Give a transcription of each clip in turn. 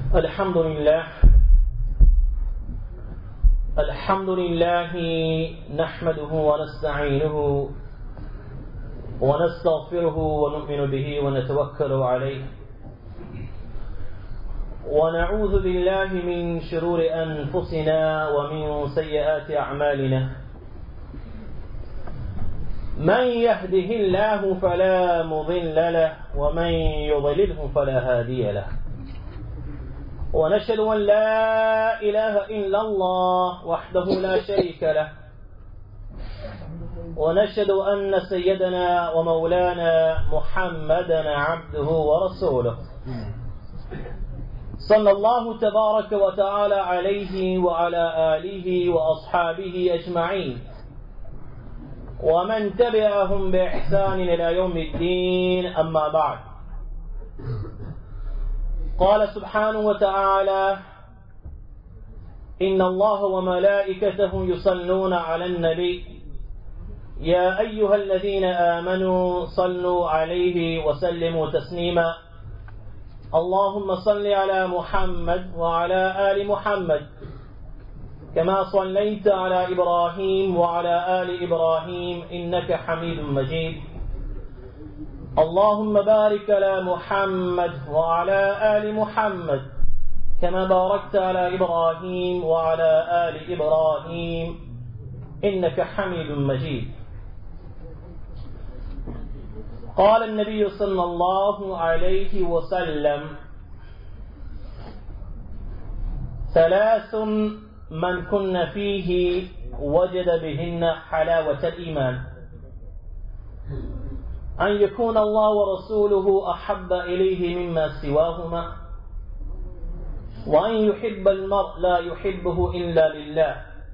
الحمد لله نحمده ونستعينه ونستغفره ونؤمن به ونتوكل عليه ونعوذ بالله من شرور أنفسنا ومن سيئات أعمالنا من يهده الله فلا مضل له ومن يضلله فلا هادي له ونشهد أن لا إله إلا الله وحده لا شريك له ونشهد أن سيدنا ومولانا محمدا عبده ورسوله صلى الله تبارك وتعالى عليه وعلى آله وأصحابه أجمعين ومن تبعهم بإحسان إلى يوم الدين أما بعد قال سبحانه وتعالى إن الله وملائكته يصلون على النبي يا أيها الذين آمنوا صلوا عليه وسلموا تسليما اللهم صل على محمد وعلى آل محمد كما صليت على إبراهيم وعلى آل إبراهيم إنك حميد مجيد اللهم بارك على محمد وعلى آل محمد كما باركت على إبراهيم وعلى آل إبراهيم إنك حميد مجيد قال النبي صلى الله عليه وسلم ثلاث من كن فيه وجد بهن حلاوة الإيمان أن يكون الله ورسوله أحب إليه مما سواهما وأن يحب المرء لا يحبه إلا لله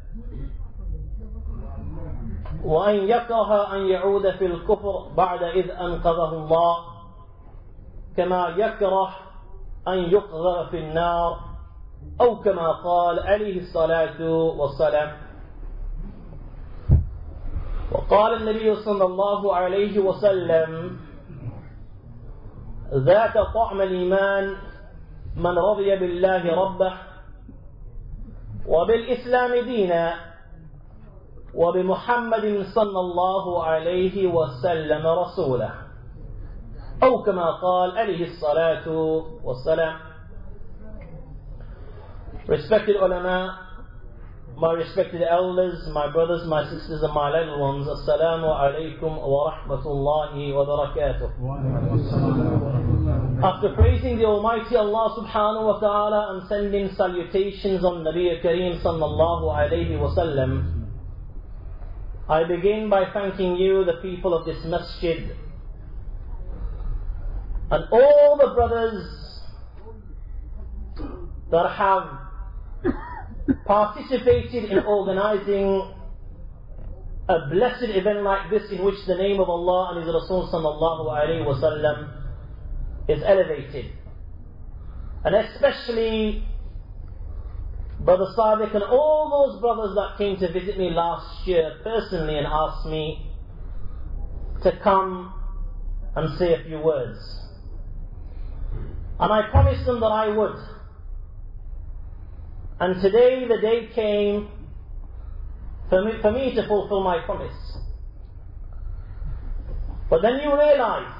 وأن يكره أن يعود في الكفر بعد إذ أنقذه الله كما يكره أن يقذف في النار أو كما قال عليه الصلاة والسلام. وقال النبي صلى الله عليه وسلم ذاك طعم الإيمان من رضي بالله ربه وبالإسلام دينا وبمحمد صلى الله عليه وسلم رسوله أو كما قال عليه الصلاة والسلام. Respected ulama, my respected elders, my brothers, my sisters and my little ones, Assalamu alaikum wa rahmatullahi wa barakatuh. After praising the Almighty Allah subhanahu wa ta'ala and sending salutations on Nabi Kareem sallallahu alayhi wa sallam, I begin by thanking you, the people of this masjid, and all the brothers that have participated in organizing a blessed event like this, in which the name of Allah and His Rasul sallallahu alayhi wa sallam is elevated. And especially Brother Sadiq and all those brothers that came to visit me last year personally and asked me to come and say a few words. And I promised them that I would. And today the day came for me to fulfill my promise. But then you realize,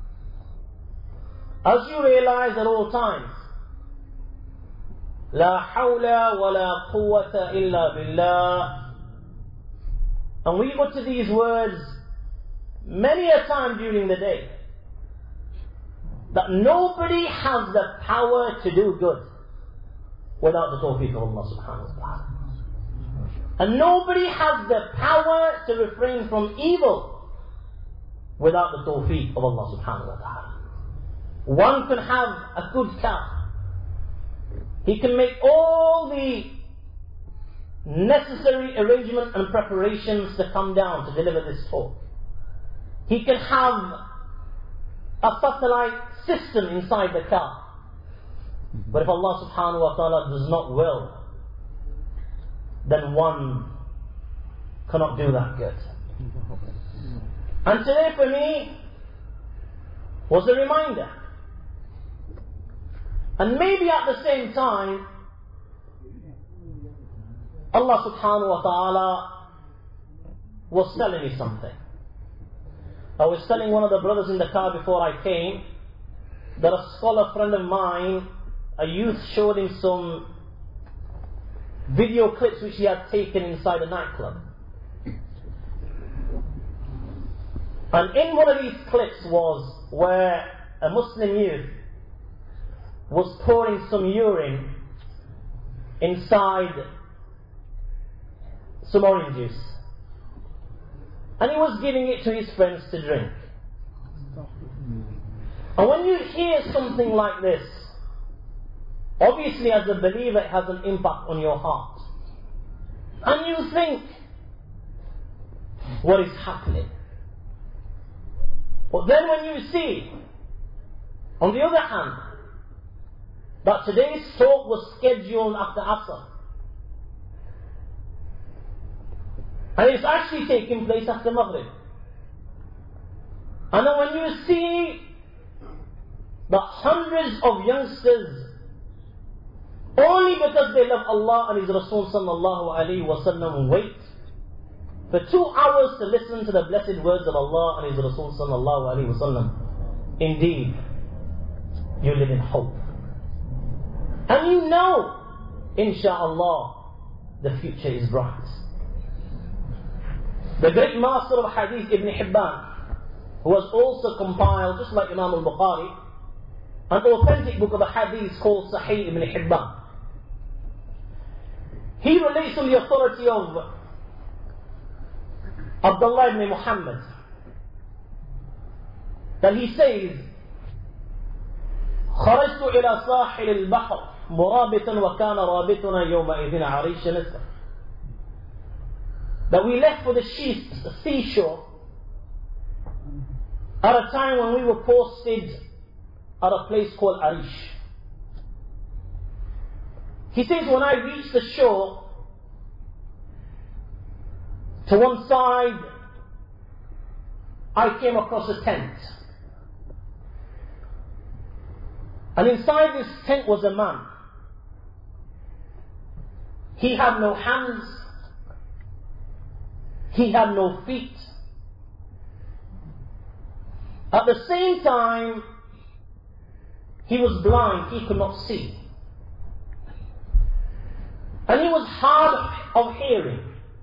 as you realize at all times, La hawla wa la quwwata illa billah. And we utter these words many a time during the day, that nobody has the power to do good without the tawfiq of Allah subhanahu wa ta'ala. And nobody has the power to refrain from evil without the tawfiq of Allah subhanahu wa ta'ala. One can have a good car. He can make all the necessary arrangements and preparations to come down to deliver this talk. He can have a satellite system inside the car. But if Allah subhanahu wa ta'ala does not will, then one cannot do that good. And today for me was a reminder And maybe at the same time, Allah subhanahu wa ta'ala was telling me something. I was telling one of the brothers in the car before I came that a scholar friend of mine, a youth, showed him some video clips which he had taken inside a nightclub. And in one of these clips was where a Muslim youth was pouring some urine inside some orange juice. And he was giving it to his friends to drink. And when you hear something like this, obviously as a believer it has an impact on your heart. And you think, what is happening? But then when you see, on the other hand, that today's talk was scheduled after Asr, and it's actually taking place after Maghrib, and then when you see that hundreds of youngsters, only because they love Allah and His Rasul sallallahu alayhi wa sallam, wait for 2 hours to listen to the blessed words of Allah and His Rasul sallallahu alayhi wa sallam, indeed, you live in hope. And you know, insha'Allah, the future is bright. The great master of hadith, Ibn Hibban, who has also compiled, just like Imam al-Bukhari, an authentic book of hadith called Sahih Ibn Hibban. He relates on the authority of Abdullah ibn Muhammad that he says, خرجت إلى ساحل البحر مرابطا وكان رابطنا يومئذ عريش نسر. That we left for the seashore at a time when we were posted at a place called Arish. He says, when I reached the shore, to one side I came across a tent. And inside this tent was a man. He had no hands. He had no feet. At the same time, he was blind. He could not see. And he was hard of hearing.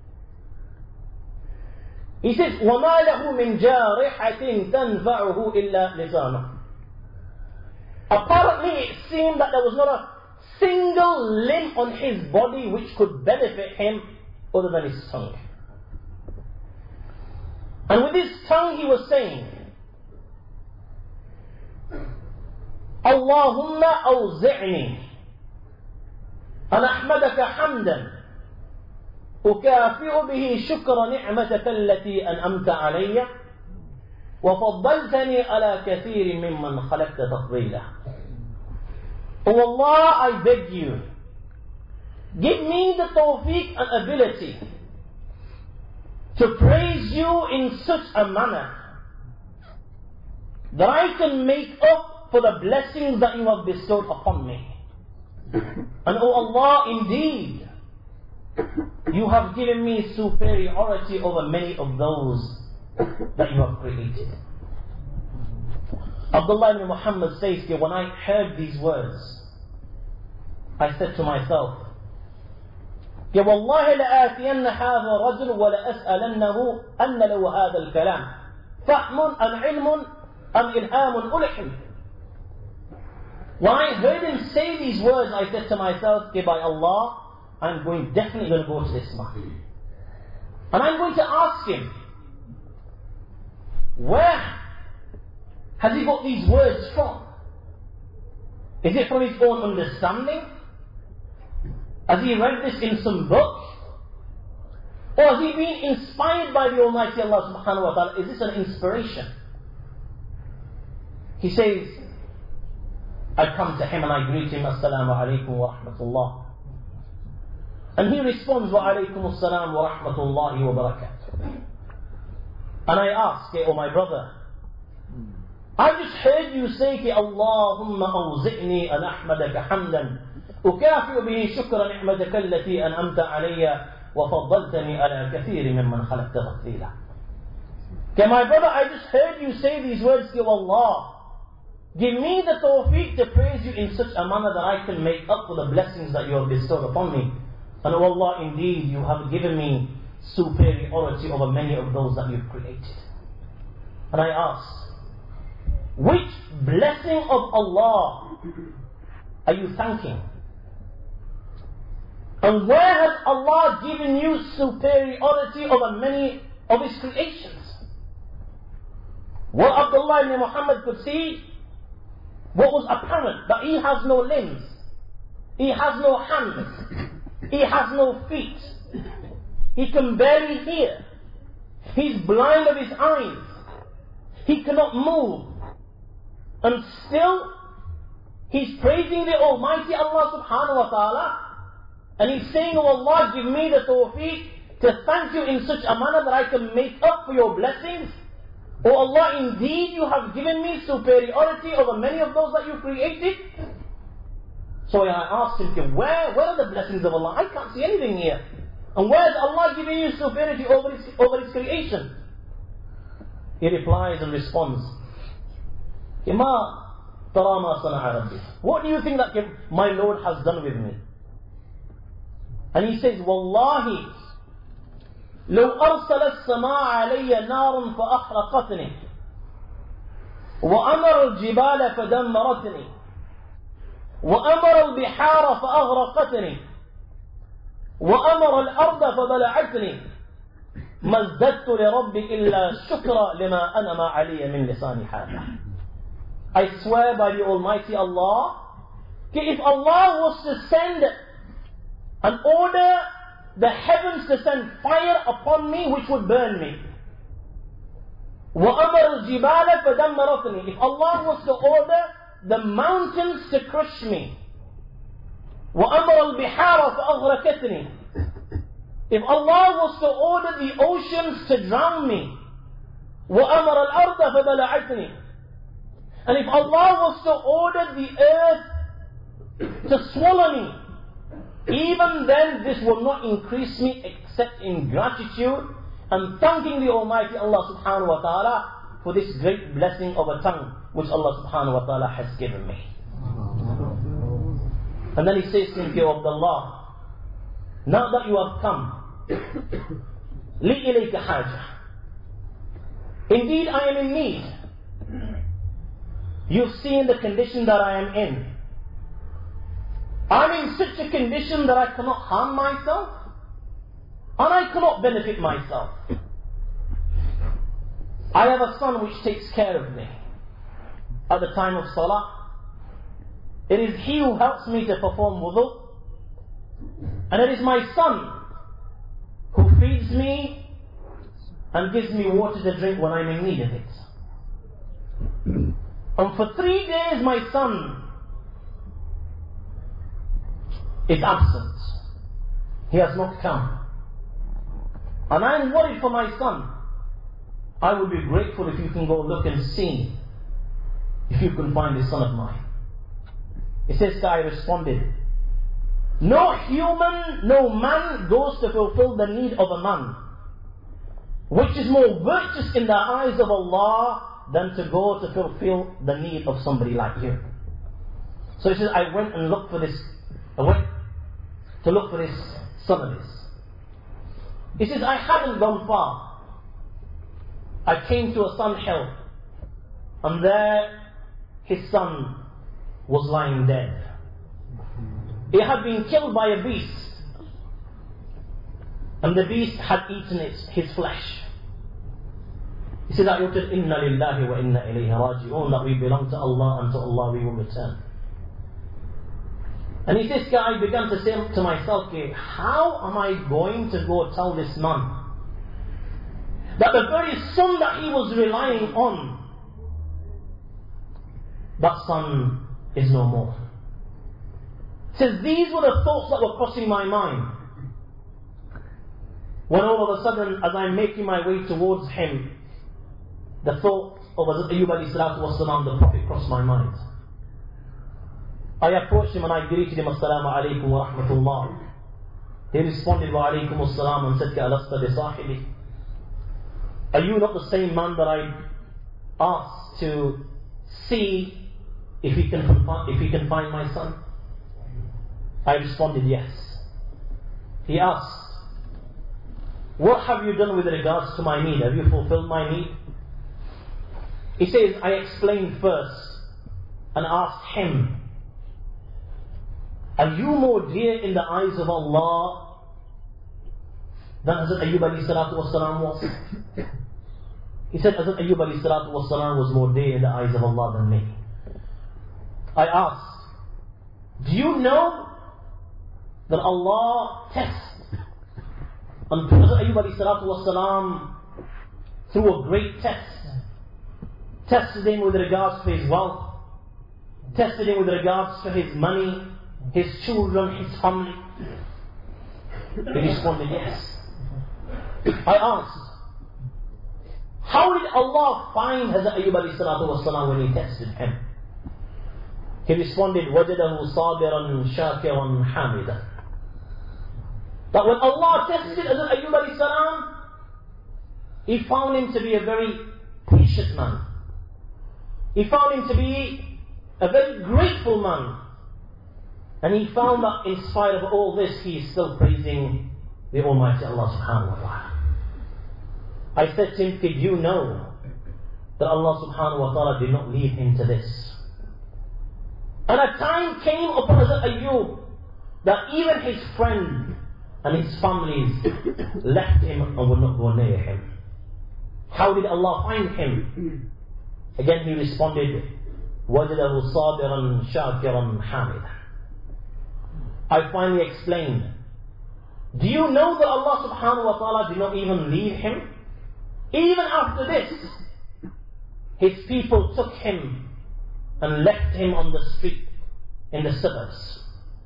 He says, وَمَا لَهُ مِنْ جَارِحَةٍ تَنْفَعُهُ إِلَّا لِسَانُهُ. Apparently it seemed that there was not a single limb on his body which could benefit him other than his tongue. And with his tongue he was saying, اللهم أوزعني أن أحمدك حمدا أكافئ به شكر نعمتك التي أنعمت علي وفضلتني على كثير ممن خلقت تفضيلا. Oh Allah, I beg you, give me the tawfiq and ability to praise you in such a manner that I can make up for the blessings that you have bestowed upon me. And oh Allah, indeed, you have given me superiority over many of those that you have created. Abdullah ibn Muhammad says here, when I heard these words, I said to myself, يا والله لآتين هذا الرجل ولأسألنه أن له هذا الكلام فهم أم علم أم إلهام ألحم. When I heard him say these words, I said to myself, okay, by Allah, I'm definitely going to go to this man. And I'm going to ask him, where has he got these words from? Is it from his own understanding? Has he read this in some book? Or has he been inspired by the Almighty Allah subhanahu wa ta'ala? Is this an inspiration? He says, I come to him and I greet him, Assalamu alaikum wa rahmatullah. And he responds, Wa alaikum assalam wa rahmatullahi wa barakatuh. And I ask, oh my brother, I just heard you say ki Allahumma awzi'ni an ahmadaka hamdan ukafi'u bihi shukra ni'mataka allati an'amta alayya wa faddaltani ala kathiri mimman khalaqta tafdila. Okay, my brother, I just heard you say these words to Allah. Give me the tawfiq to praise you in such a manner that I can make up for the blessings that you have bestowed upon me. And oh Allah, indeed, you have given me superiority over many of those that you've created. And I ask, which blessing of Allah are you thanking? And where has Allah given you superiority over many of His creations? What Abdullah ibn Muhammad could see, what was apparent, that he has no limbs, he has no hands, he has no feet, he can barely hear, he's blind of his eyes, he cannot move, and still he's praising the Almighty Allah subhanahu wa ta'ala, and he's saying, oh Allah, give me the tawfiq to thank you in such a manner that I can make up for your blessings. Oh Allah, indeed you have given me superiority over many of those that you created. So I asked him, where are the blessings of Allah? I can't see anything here. And where is Allah giving you superiority over His creation? He replies and responds, what do you think that my Lord has done with me? And he says, Wallahi, لو أرسل السماء علي نار فأحرقتني وأمر الجبال فدمرتني وأمر البحار فأغرقتني وأمر الأرض فبلعتني ما ازددت لربي إلا شكرا لما أنعم علي من لسان هذا. I swear by the Almighty Allah, if Allah was to send and order the heavens to send fire upon me which would burn me, وَأَمَرَ الْجِبَالَ فَدَمَّرَتْنِي, if Allah was to order the mountains to crush me, وَأَمَرَ الْبِحَارَ فَأَغْرَكَتْنِي, if Allah was to order the oceans to drown me, وَأَمَرَ الْأَرْضَ فَبَلَعَتْنِي, and if Allah was to order the earth to swallow me, even then this will not increase me except in gratitude and thanking the Almighty Allah subhanahu wa ta'ala for this great blessing of a tongue which Allah subhanahu wa ta'ala has given me. And then he says to him, O Abdullah, now that you have come, li ilayka haja, indeed I am in need. You've seen the condition that I am in. I'm in such a condition that I cannot harm myself and I cannot benefit myself. I have a son which takes care of me at the time of salah. It is he who helps me to perform wudu, and it is my son who feeds me and gives me water to drink when I'm in need of it. And for 3 days my son is absent. He has not come. And I am worried for my son. I would be grateful if you can go look and see if you can find this son of mine. It says, I responded, no human, no man goes to fulfill the need of a man, which is more virtuous in the eyes of Allah than to go to fulfill the need of somebody like you. So he says, I went and looked for this. I went to look for this son of his. He says, I hadn't gone far. I came to a sand hill, and there his son was lying dead. He had been killed by a beast, and the beast had eaten his flesh. He said, I uttered, Inna lillahi wa inna ilayhi raji'un, that we belong to Allah, and to Allah we will return. And he says, I began to say to myself, how am I going to go tell this man that the very son that he was relying on, that son is no more? He says, these were the thoughts that were crossing my mind, when all of a sudden, as I'm making my way towards him, the thought of Hazrat Ayyub alayhi salatu wasalam, the Prophet crossed my mind. I approached him and I greeted him, Assalamu alaikum wa rahmatullah. He responded, Wa alaikum assalam, and said, Alasta bi sahibi. Are you not the same man that I asked to see if he can find my son? I responded, yes. He asked, what have you done with regards to my need? Have you fulfilled my need? He says, I explained first and asked him, are you more dear in the eyes of Allah than Hazrat Ayyub alayhi salatu wasalam was? He said, Hazrat Ayyub alayhi salatu wasalam was more dear in the eyes of Allah than me. I asked, do you know that Allah tests and Hazrat Ayyub alayhi salatu wasalam through a great test? Tested him with regards to his wealth, tested him with regards to his money, his children, his family. He responded, yes. I asked, how did Allah find Hazrat Ayyub alayhi salatu wasalam when he tested him? He responded, وَجَدَهُ صَابِرًا شَاكِرًا حَامِدًا. That when Allah tested Hazrat Ayyub alayhi salam, He found him to be a very patient man. He found him to be a very grateful man. And he found that in spite of all this, he is still praising the Almighty Allah subhanahu wa ta'ala. I said to him, did you know that Allah subhanahu wa ta'ala did not leave him to this? And a time came upon Hazrat Ayyub that even his friend and his families left him and would not go near him. How did Allah find him? Again he responded, وَجَدَهُ صَابِرًا شَاكِرًا حَامِدًا. I finally explained, do you know that Allah subhanahu wa ta'ala did not even leave him? Even after this, his people took him and left him on the street in the suburbs.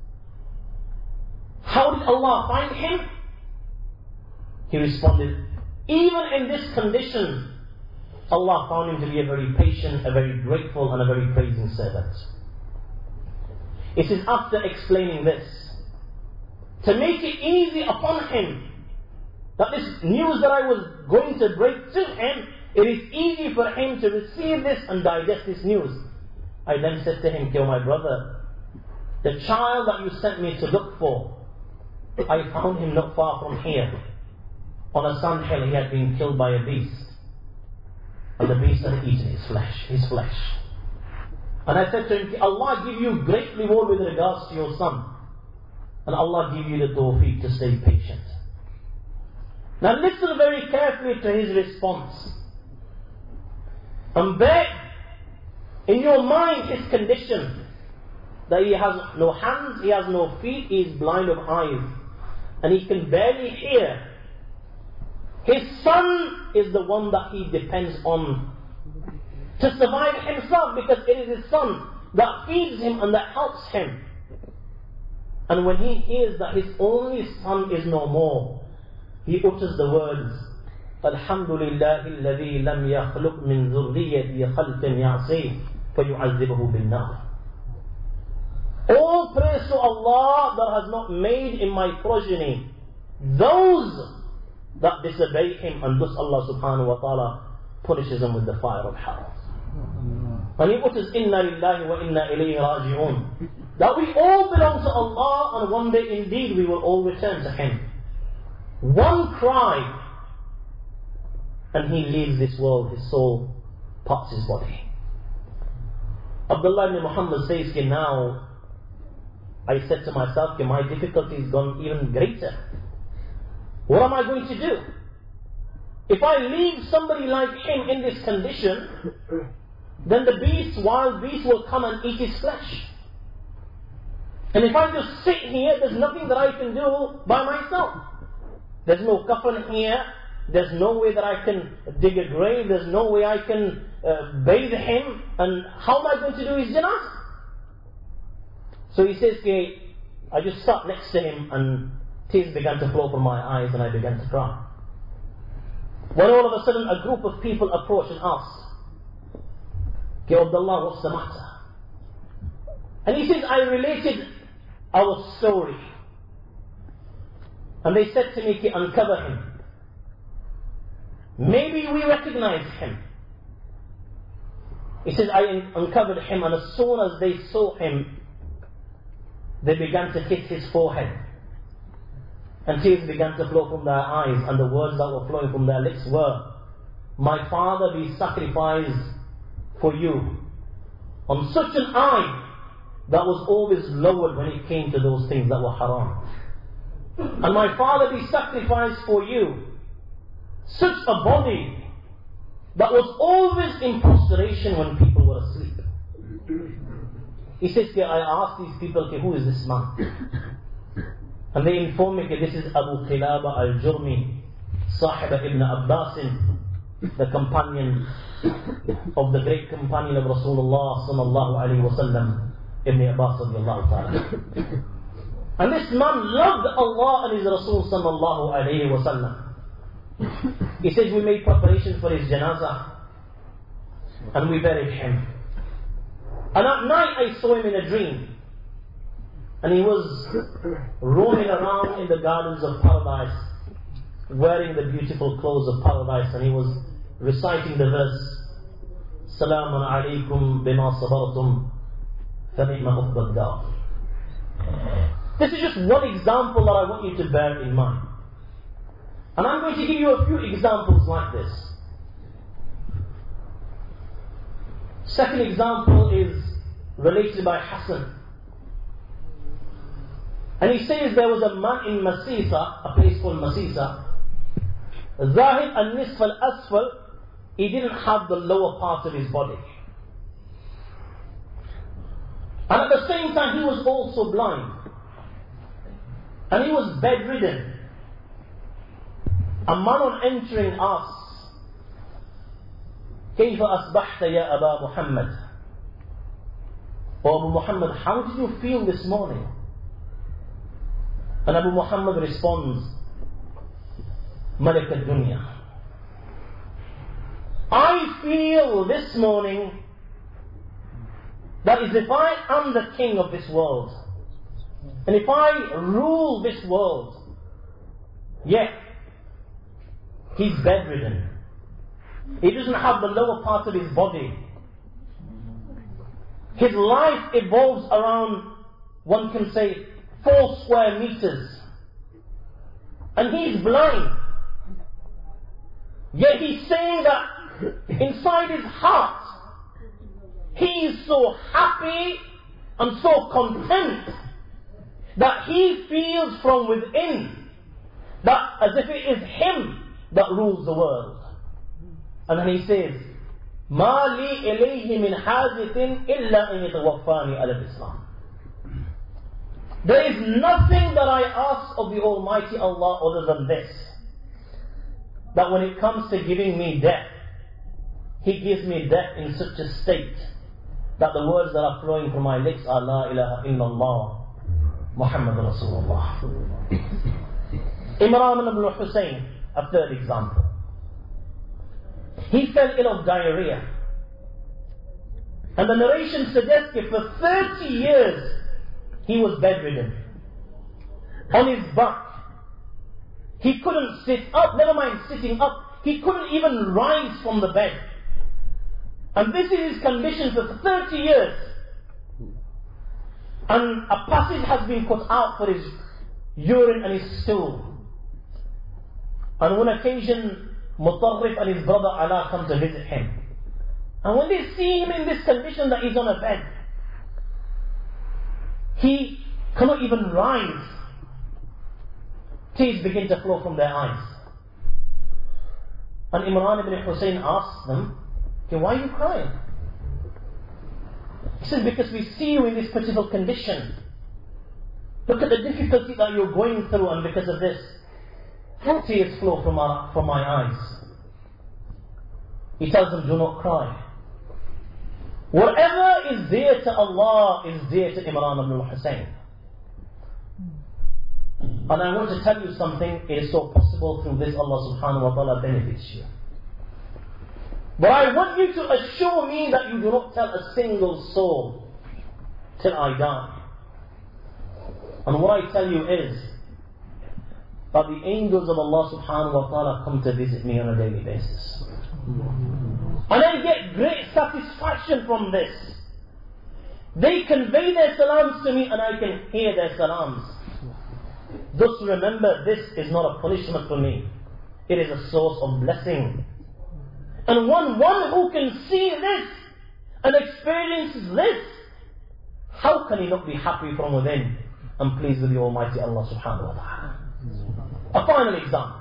How did Allah find him? He responded, even in this condition, Allah found him to be a very patient, a very grateful and a very praising servant. It is after explaining this, to make it easy upon him, that this news that I was going to break to him, it is easy for him to receive this and digest this news. I then said to him, "Oh my brother, the child that you sent me to look for, I found him not far from here. On a sandhill he had been killed by a beast. And the beast had eaten his flesh. And I said to him, Allah give you great reward with regards to your son. And Allah give you the tawfiq to stay patient." Now listen very carefully to his response. And bear in your mind his condition, that he has no hands, he has no feet, he is blind of eyes, and he can barely hear. His son is the one that he depends on to survive himself, because it is his son that feeds him and that helps him. And when he hears that his only son is no more, he utters the words, Alhamdulillahi alladhi lam yakhluq min dhurriyyati khalqan ya'si fayu'azzibuhu bin nar. All praise to Allah that has not made in my progeny those that disobey him, and thus Allah subhanahu wa ta'ala punishes them with the fire of hell. And he utters, Inna lillahi wa inna ilayhi raji'un. That we all belong to Allah, and one day indeed we will all return to him. One cry and he leaves this world, his soul parts his body. Abdullah ibn Muhammad says, now I said to myself, my difficulty has gone even greater. What am I going to do? If I leave somebody like him in this condition, then the wild beast will come and eat his flesh. And if I just sit here, there's nothing that I can do by myself. There's no coffin here. There's no way that I can dig a grave. There's no way I can bathe him. And how am I going to do his janazah? So he says, I just sat next to him and tears began to flow from my eyes and I began to cry. When all of a sudden a group of people approached and asked, Okay, Abdullah, what's the matter? And he says, I related our story. And they said to me, okay, uncover him. Maybe we recognize him. He says, I uncovered him, and as soon as they saw him, they began to kiss his forehead. And tears began to flow from their eyes, and the words that were flowing from their lips were, my father be sacrificed for you. On such an eye that was always lowered when it came to those things that were haram. And my father be sacrificed for you. Such a body that was always in prostration when people were asleep. He says, okay, I asked these people, okay, who is this man? And they informed me, okay, this is Abu Qilaba al-Jurmi, Sahib ibn Abbas, the companion of the great companion of Rasulullah sallallahu alayhi wa sallam, Ibn Abbas radiallahu ta'ala. And this man loved Allah and His Rasul sallallahu alayhi wa sallam. He says, we made preparations for his janazah and we buried him. And at night I saw him in a dream, and he was roaming around in the gardens of paradise, wearing the beautiful clothes of paradise, and he was reciting the verse, Salamun alaykum bima sabartum fa ni'ma uqbad dar. This is just one example that I want you to bear in mind. And I'm going to give you a few examples like this. Second example is related by Hassan. And he says there was a man in Masisa, a place called Masisa, Zahid al-Nisf al-Asfal, he didn't have the lower part of his body. And at the same time he was also blind. And he was bedridden. A man on entering asked, كيف أصبحت يا أبا محمد? Abu Muhammad, how did you feel this morning? And Abu Muhammad responds, Malik al-Dunya, I feel this morning that is if I am the king of this world, and if I rule this world, yet he's bedridden. He doesn't have the lower part of his body. His life evolves around, one can say, 4 square meters. And he's blind. Yet he's saying that inside his heart, he is so happy and so content that he feels from within that as if it is him that rules the world. And then he says, مَا لِي إِلَيْهِ مِنْ حَاجَةٍ إِلَّا أَنْ يَتَوَفَّانِي عَلَى الْإِسْلَامِ. There is nothing that I ask of the Almighty Allah other than this, that when it comes to giving me death, He gives me death in such a state that the words that are flowing from my lips are La ilaha illallah Muhammad Rasulullah. Imran ibn Hussein, a third example. He fell ill of diarrhea. And the narration suggests that for 30 years he was bedridden. On his back. He couldn't sit up, never mind sitting up. He couldn't even rise from the bed. And this is his condition for 30 years. And a passage has been cut out for his urine and his stool. And on one occasion, Mutarrif and his brother Ala come to visit him. And when they see him in this condition that he's on a bed, he cannot even rise. Tears begin to flow from their eyes. And Imran ibn Hussein asks them, okay, why are you crying? He says, because we see you in this pitiful condition. Look at the difficulty that you're going through, and because of this, tears flow from my eyes. He tells them, do not cry. Whatever is dear to Allah is dear to Imran ibn Hussein. And I want to tell you something, it is so possible through this Allah subhanahu wa ta'ala benefits you. But I want you to assure me that you do not tell a single soul till I die. And what I tell you is that the angels of Allah subhanahu wa ta'ala come to visit me on a daily basis. And I get great satisfaction from this. They convey their salams to me and I can hear their salams. Thus remember, this is not a punishment for me. It is a source of blessing. And one who can see this and experiences this, how can he not be happy from within and pleased with the Almighty Allah subhanahu wa ta'ala? A final example.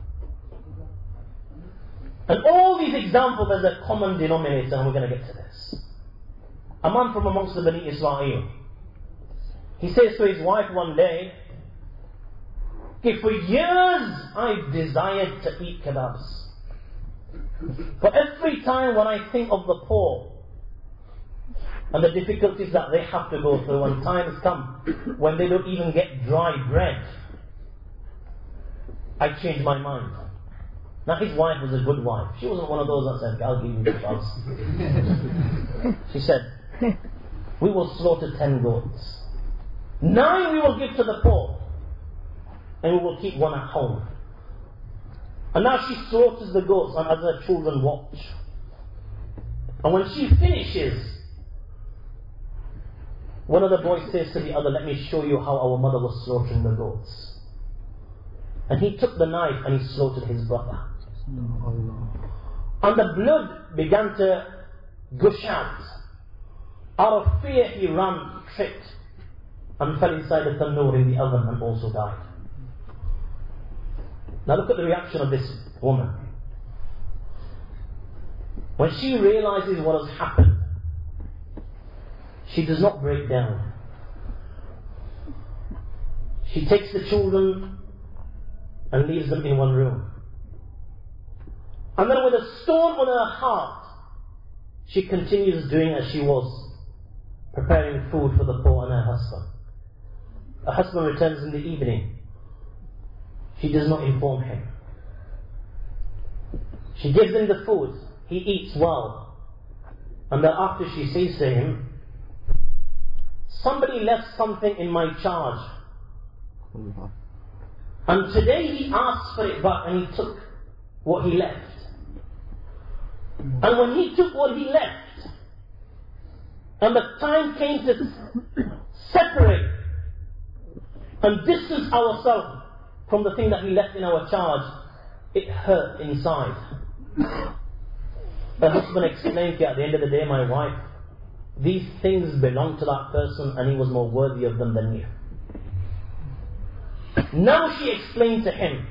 And all these examples, there's a common denominator, and we're going to get to this. A man from amongst the Bani Israel, he says to his wife one day, okay, for years I've desired to eat kebabs. But every time when I think of the poor and the difficulties that they have to go through, and times come when they don't even get dry bread, I change my mind. Now his wife was a good wife. She wasn't one of those that said, I'll give you kebabs. She said, we will slaughter 10 goats. 9 we will give to the poor. And we will keep 1 at home. And now she slaughters the goats and as her children watch. And when she finishes, one of the boys says to the other, let me show you how our mother was slaughtering the goats. And he took the knife and he slaughtered his brother. And the blood began to gush out. Out of fear he ran, tripped, and fell inside the tandoor in the oven and also died. Now look at the reaction of this woman. When she realizes what has happened, she does not break down. She takes the children and leaves them in one room. And then with a stone on her heart, she continues doing as she was, preparing food for the poor and her husband. Her husband returns in the evening. She does not inform him. She gives him the food. He eats well. And thereafter she says to him, somebody left something in my charge. And today he asked for it back and he took what he left. And when he took what he left, and the time came to separate and distance ourselves from the thing that he left in our charge, it hurt inside. Her husband explained to her, at the end of the day, my wife, these things belong to that person and he was more worthy of them than you. Now she explained to him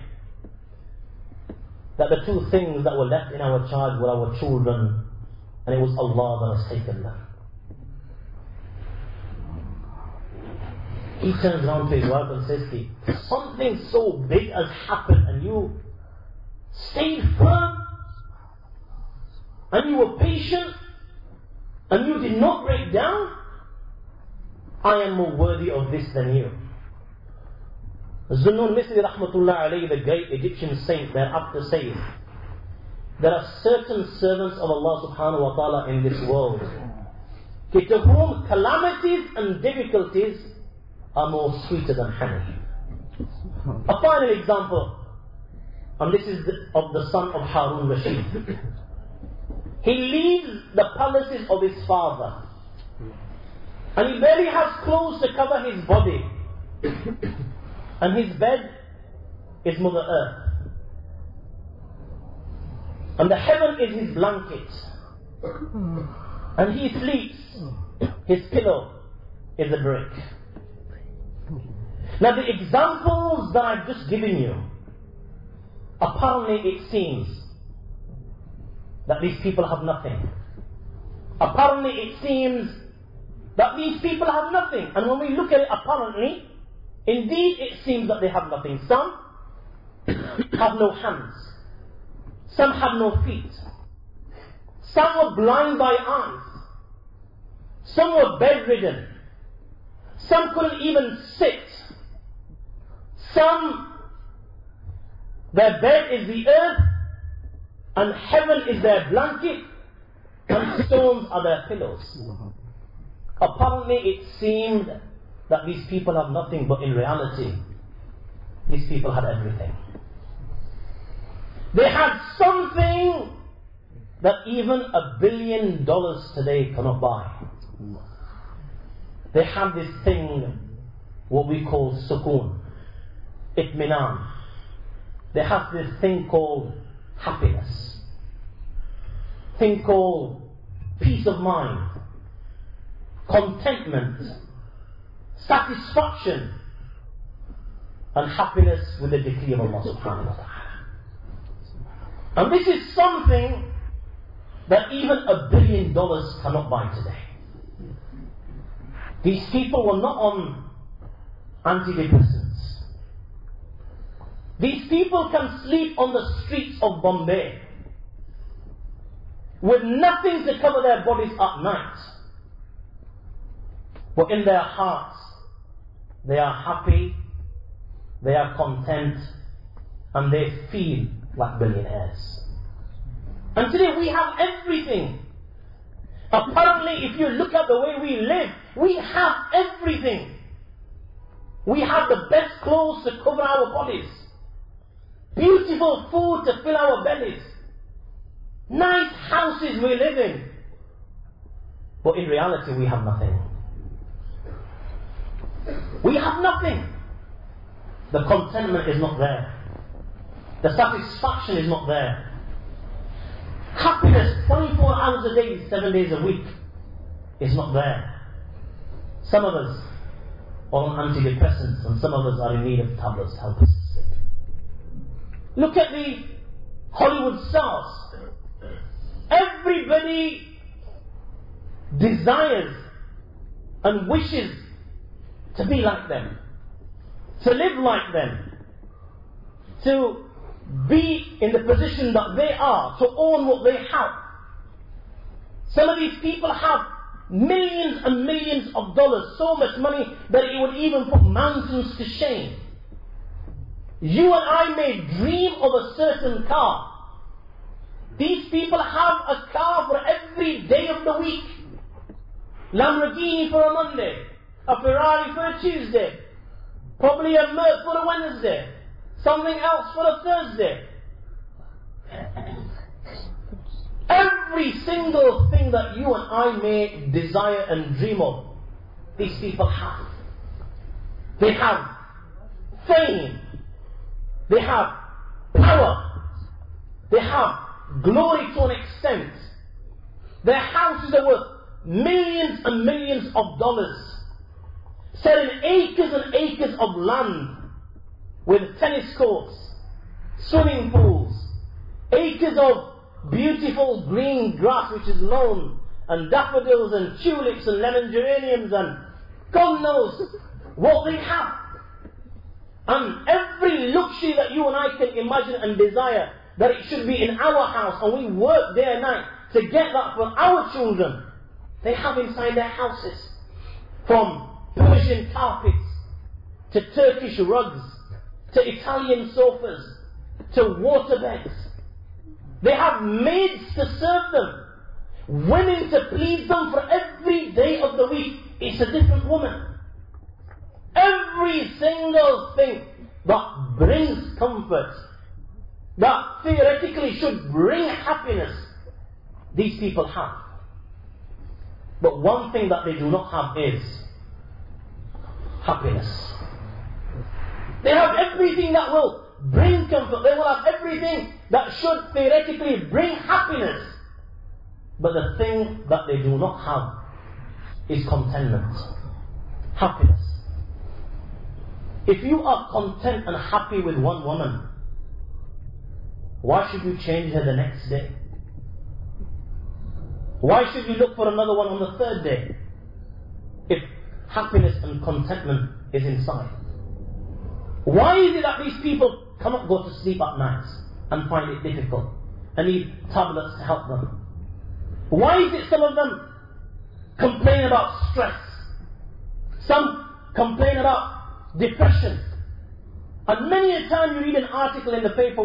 that the 2 things that were left in our charge were our children, and it was Allah that has taken them. He turns around to his wife and says to her, something so big has happened and you stayed firm and you were patient and you did not break down. I am more worthy of this than you. Zunnun Misri rahmatullah alayhi, the great Egyptian saint, thereafter says, there are certain servants of Allah subhanahu wa ta'ala in this world to whom calamities and difficulties are more sweeter than honey. A final example, and this is of the son of Harun Rashid. He leaves the palaces of his father, and he barely has clothes to cover his body, and his bed is Mother Earth, and the heaven is his blanket, and he sleeps. His pillow is a brick. Now the examples that I've just given you, apparently it seems that these people have nothing. Apparently it seems that these people have nothing. And when we look at it apparently, indeed it seems that they have nothing. Some have no hands. Some have no feet. Some were blind by eyes. Some were bedridden. Some couldn't even sit. Some, their bed is the earth, and heaven is their blanket, and stones are their pillows. Apparently it seemed that these people have nothing, but in reality, these people had everything. They had something that even $1 billion today cannot buy. They had this thing, what we call sukoon, itminan. They have this thing called happiness, thing called peace of mind, contentment, satisfaction, and happiness with the decree of Allah subhanahu wa ta'ala. And this is something that even $1 billion cannot buy today. These people were not on antidepressants. These people can sleep on the streets of Bombay with nothing to cover their bodies at night. But in their hearts, they are happy, they are content, and they feel like billionaires. And today we have everything. Apparently, if you look at the way we live, we have everything. We have the best clothes to cover our bodies, beautiful food to fill our bellies, nice houses we live in. But in reality, we have nothing. We have nothing. The contentment is not there. The satisfaction is not there. Happiness 24 hours a day, 7 days a week is not there. Some of us are on antidepressants and some of us are in need of tablets to help us sleep. Look at the Hollywood stars. Everybody desires and wishes to be like them, to live like them, to be in the position that they are, to own what they have. Some of these people have millions and millions of dollars, so much money that it would even put mountains to shame. You and I may dream of a certain car. These people have a car for every day of the week. Lamborghini for a Monday, a Ferrari for a Tuesday, probably a Merc for a Wednesday, something else for a Thursday. Every single thing that you and I may desire and dream of, these people have. They have fame. They have power. They have glory to an extent. Their houses are worth millions and millions of dollars. Selling acres and acres of land with tennis courts, swimming pools, acres of beautiful green grass which is lawn, and daffodils and tulips and lemon geraniums and God knows what they have. And every luxury that you and I can imagine and desire, that it should be in our house, and we work day and night to get that for our children, they have inside their houses. From Persian carpets, to Turkish rugs, to Italian sofas, to waterbeds. They have maids to serve them, women to please them for every day of the week. It's a different woman. Every single thing that brings comfort, that theoretically should bring happiness, these people have. But one thing that they do not have is happiness. They have everything that will bring comfort. They will have everything that should theoretically bring happiness. But the thing that they do not have is contentment, happiness. If you are content and happy with one woman, why should you change her the next day? Why should you look for another one on the third day? If happiness and contentment is inside. Why is it that these people cannot go to sleep at night and find it difficult and need tablets to help them? Why is it some of them complain about stress? Some complain about depression. And many a time you read an article in the paper where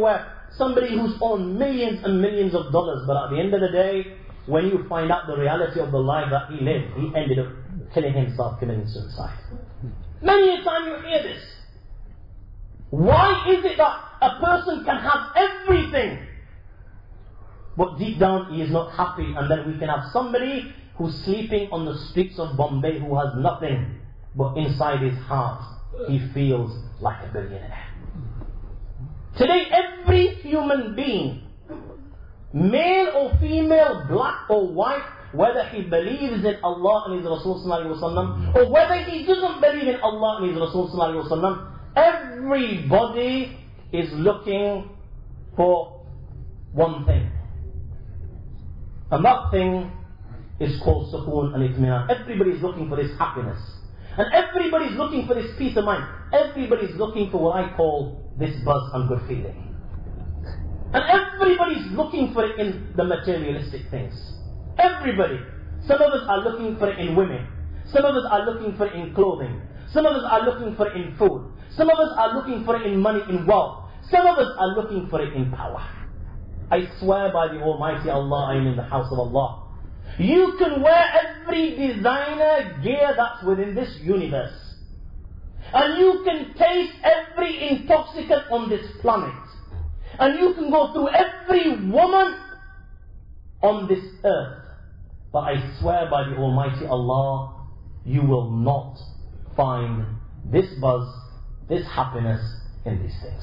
somebody who's owned millions and millions of dollars, but at the end of the day, when you find out the reality of the life that he lived, he ended up killing himself, committing suicide. Many a time you hear this. Why is it that a person can have everything, but deep down he is not happy, and then we can have somebody who's sleeping on the streets of Bombay who has nothing, but inside his heart he feels like a billionaire. Today every human being, male or female, black or white, whether he believes in Allah and His Rasul sallallahu alaihi wasallam, or whether he doesn't believe in Allah and His Rasul sallallahu alaihi wasallam, everybody is looking for one thing. And that thing is called sukoon and itminan. Everybody's looking for this happiness. And everybody's looking for this peace of mind. Everybody's looking for what I call this buzz and good feeling. And everybody's looking for it in the materialistic things. Everybody. Some of us are looking for it in women. Some of us are looking for it in clothing. Some of us are looking for it in food. Some of us are looking for it in money, in wealth. Some of us are looking for it in power. I swear by the Almighty Allah, I am in the house of Allah. You can wear every designer gear that's within this universe. And you can taste every intoxicant on this planet. And you can go through every woman on this earth. But I swear by the Almighty Allah, you will not find this buzz, this happiness in these things.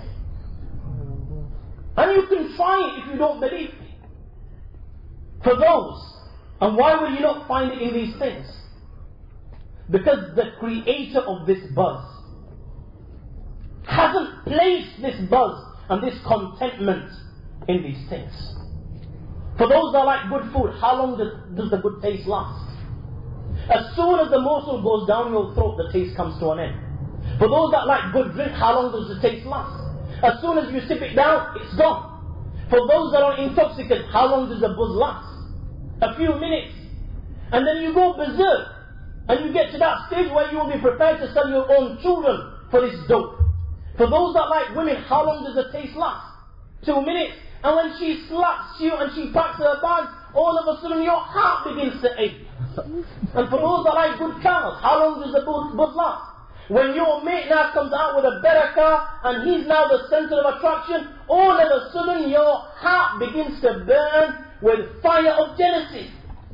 And you can try it if you don't believe me. For those, and why will you not find it in these things? Because the creator of this buzz hasn't placed this buzz and this contentment in these things. For those that like good food, how long does the good taste last? As soon as the morsel goes down your throat, the taste comes to an end. For those that like good drink, how long does the taste last? As soon as you sip it down, it's gone. For those that are intoxicant, how long does the buzz last? A few minutes. And then you go berserk. And you get to that stage where you will be prepared to sell your own children for this dope. For those that like women, how long does the taste last? 2 minutes. And when she slaps you and she packs her bags, all of a sudden your heart begins to ache. And for those that like good cars, how long does the buzz last? When your mate now comes out with a better car and he's now the center of attraction, all of a sudden your heart begins to burn with fire of jealousy.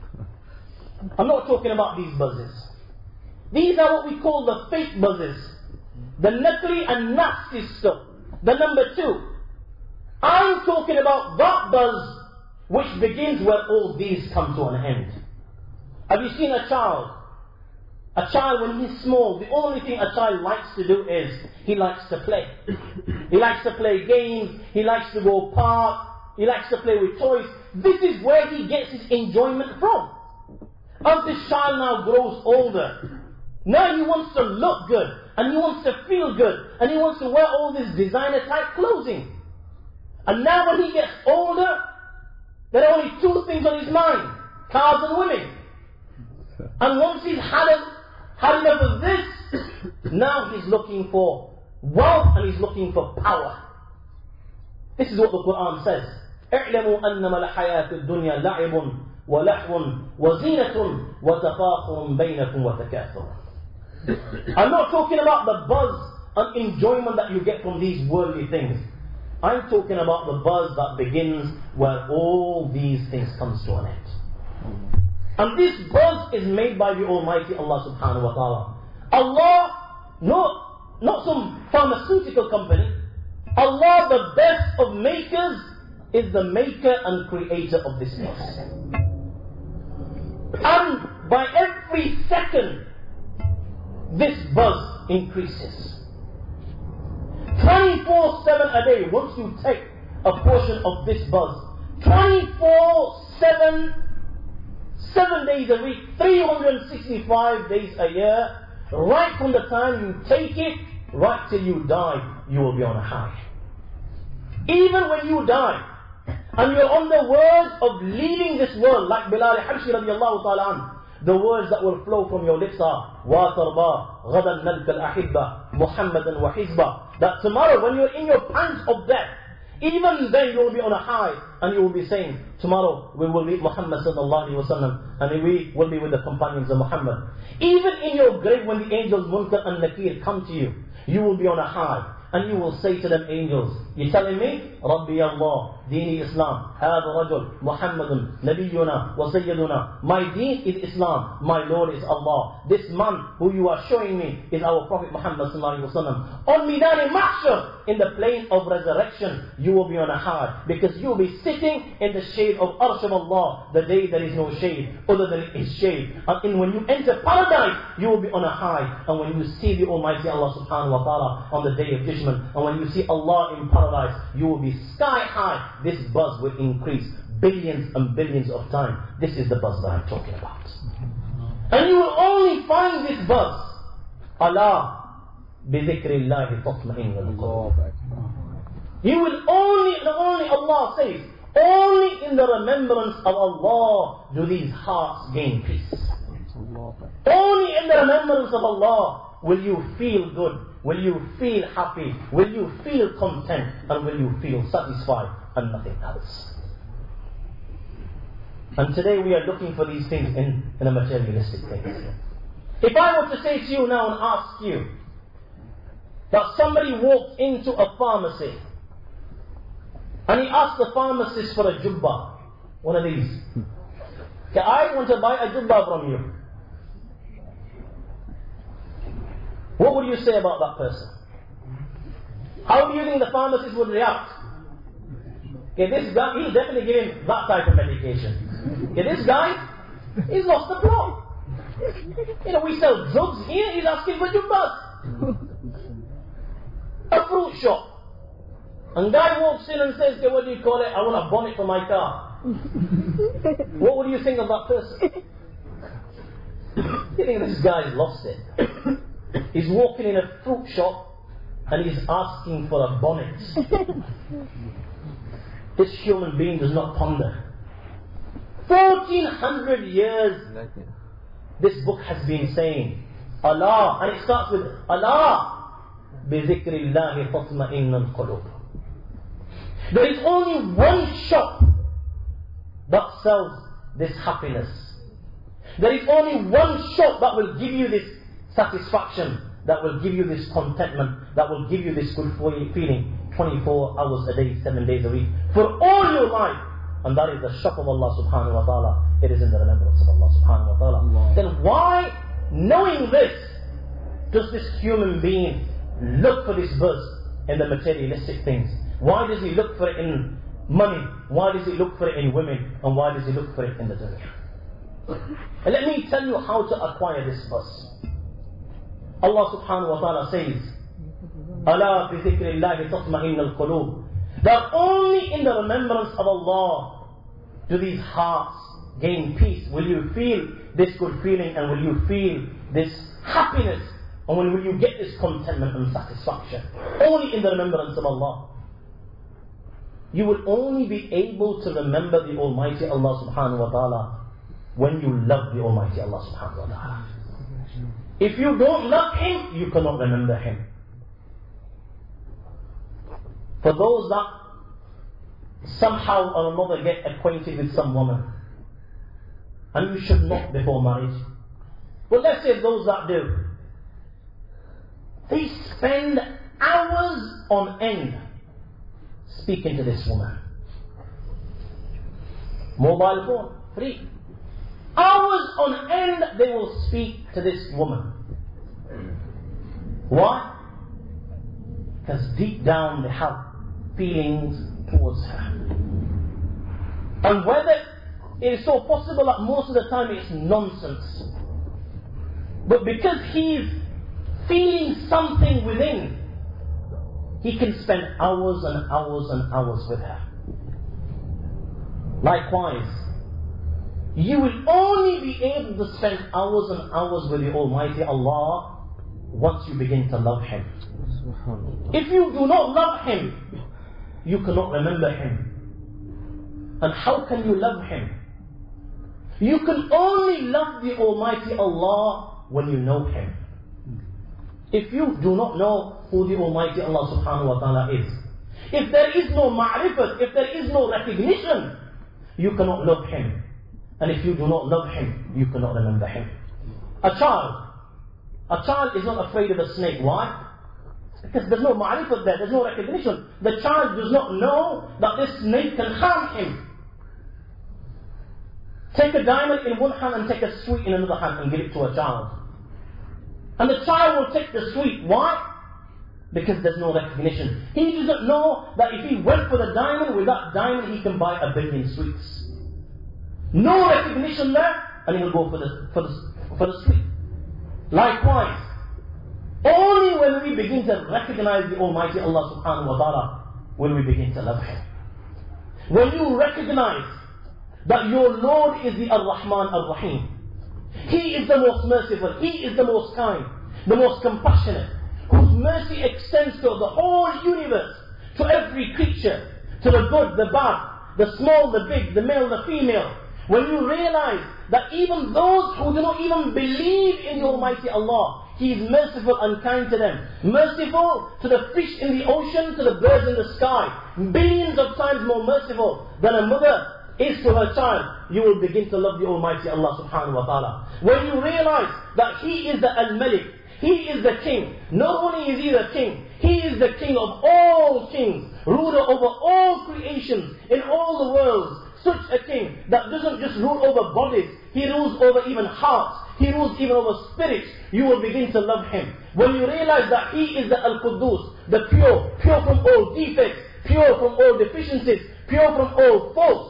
I'm not talking about these buzzes. These are what we call the fake buzzes. The knuckly and nasty stuff. The number 2. I'm talking about that buzz which begins where all these come to an end. Have you seen a child? A child when he's small, the only thing a child likes to do is he likes to play. He likes to play games, he likes to go park, he likes to play with toys. This is where he gets his enjoyment from. As this child now grows older, now he wants to look good, and he wants to feel good, and he wants to wear all this designer type clothing. And now when he gets older, there are only 2 things on his mind: cars and women. And once he's had enough of this, now he's looking for wealth and he's looking for power. This is what the Quran says. اعلموا أنما الحياة الدنيا لعب ولهو وزينة وتفاخر بينكم وتكاثر. I'm not talking about the buzz and enjoyment that you get from these worldly things. I'm talking about the buzz that begins where all these things comes to an end. And this buzz is made by the Almighty Allah subhanahu wa ta'ala. Allah, not some pharmaceutical company. Allah, the best of makers, is the maker and creator of this buzz. And by every second, this buzz increases. 24/7 a day, once you take a portion of this buzz, 24/7, 7 days a week, 365 days a year, right from the time you take it, right till you die, you will be on a high. Even when you die, and you're on the verge of leaving this world, like Bilal Habshi radiallahu ta'ala anhu, the words that will flow from your lips are wa tarba ghadan nalka al-ahibba Muhammadan wa hizba. That tomorrow when you're in your pangs of death, Even then you will be on a high and you will be saying, tomorrow we will meet Muhammad sallallahu alaihi wasallam and we will be with the companions of Muhammad. Even in your grave when the angels Munkar and Nakir come to you, you will be on a high. And you will say to them, angels, you're telling me, Rabbi Allah, Dini Islam, هذا رجل محمد نبينا وسيدنا. My deen is Islam, my Lord is Allah. This man who you are showing me is our Prophet Muhammad sallallahu alaihi wasallam. On Midan Mahshar, in the plane of resurrection, you will be on a high, because you will be sitting in the shade of Arsh of Allah, the day there is no shade other than His shade. And when you enter paradise, you will be on a high. And when you see the Almighty Allah subhanahu wa ta'ala on the day of judgment, and when you see Allah in paradise, you will be sky high. This buzz will increase billions and billions of times. This is the buzz that I'm talking about. And you will only find this buzz. Allah بِذِكْرِ اللَّهِ تَطْمَئِنُّ الْقُلُوبُ. You will only Allah says, only in the remembrance of Allah do these hearts gain peace. Only in the remembrance of Allah will you feel good. Will you feel happy? Will you feel content? And will you feel satisfied? And nothing else. And today we are looking for these things in a materialistic things. If I were to say to you now and ask you that somebody walked into a pharmacy and he asked the pharmacist for a jubba, one of these. Okay, I want to buy a jubba from you. What would you say about that person? How do you think the pharmacist would react? Okay, this guy, he'll definitely give him that type of medication. Okay, this guy, he's lost the plot. You know, we sell drugs here, he's asking for jubbas. A fruit shop. And guy walks in and says, okay, what do you call it? I want a bonnet for my car. What would you think of that person? You think this guy's lost it. He's walking in a fruit shop and he's asking for a bonnet. This human being does not ponder. 1400 years this book has been saying, Allah, and it starts with Allah, بِذِكْرِ اللَّهِ تَطْمَئِنُّ الْقُلُوبُ. There is only one shop that sells this happiness. There is only one shop that will give you this satisfaction, that will give you this contentment, that will give you this good feeling 24 hours a day, 7 days a week, for all your life. And that is the shop of Allah subhanahu wa ta'ala. It is in the remembrance of Allah subhanahu wa ta'ala. Then why, knowing this, does this human being look for this verse in the materialistic things? Why does he look for it in money? Why does he look for it in women? And why does he look for it in the dunya? And let me tell you how to acquire this verse. Allah subhanahu wa ta'ala says, أَلَا بِذِكْرِ اللَّهِ تَطْمَئِنَّ الْقُلُوبُ. That only in the remembrance of Allah do these hearts gain peace. Will you feel this good feeling, and will you feel this happiness, and when will you get this contentment and satisfaction? Only in the remembrance of Allah. You will only be able to remember the Almighty Allah subhanahu wa ta'ala when you love the Almighty Allah subhanahu wa ta'ala. If you don't love Him, you cannot remember Him. For those that somehow or another get acquainted with some woman, and you should not before marriage. Well, let's say those that do, they spend hours on end speaking to this woman. Mobile phone, free. Hours on end they will speak to this woman. Why? Because deep down they have feelings towards her. And whether it is so possible that most of the time it's nonsense, but because he's feeling something within, he can spend hours and hours and hours with her. Likewise, you will only be able to spend hours and hours with the Almighty Allah once you begin to love Him. If you do not love Him, you cannot remember Him. And how can you love Him? You can only love the Almighty Allah when you know Him. If you do not know who the Almighty Allah subhanahu wa ta'ala is, If there is no ma'rifat, if there is no recognition, you cannot love him. And if you do not love him, you cannot remember him. A child is not afraid of a snake. Why? Because there's no ma'rifat there, there's no recognition. The child does not know that this snake can harm him. Take a diamond in one hand and take a sweet in another hand and give it to a child. And the child will take the sweet. Why? Because there's no recognition. He doesn't know that if he went for the diamond, with that diamond he can buy 1 billion sweets. No recognition there, and he will go for the sweet. Likewise, only when we begin to recognize the Almighty Allah subhanahu wa ta'ala will we begin to love him. When you recognize that your Lord is the Ar-Rahman Ar-Rahim, He is the most merciful, He is the most kind, the most compassionate, whose mercy extends to the whole universe, to every creature, to the good, the bad, the small, the big, the male, the female. When you realize that even those who do not even believe in the Almighty Allah, He is merciful and kind to them. Merciful to the fish in the ocean, to the birds in the sky. Billions of times more merciful than a mother is to her child. You will begin to love the Almighty Allah subhanahu wa ta'ala. When you realize that He is the Al-Malik, He is the king. Not only is He the king, He is the king of all kings, ruler over all creations in all the worlds. Such a king that doesn't just rule over bodies, He rules over even hearts, He rules even over spirits. You will begin to love Him. When you realize that He is the Al-Quddus, the pure, pure from all defects, pure from all deficiencies, pure from all faults,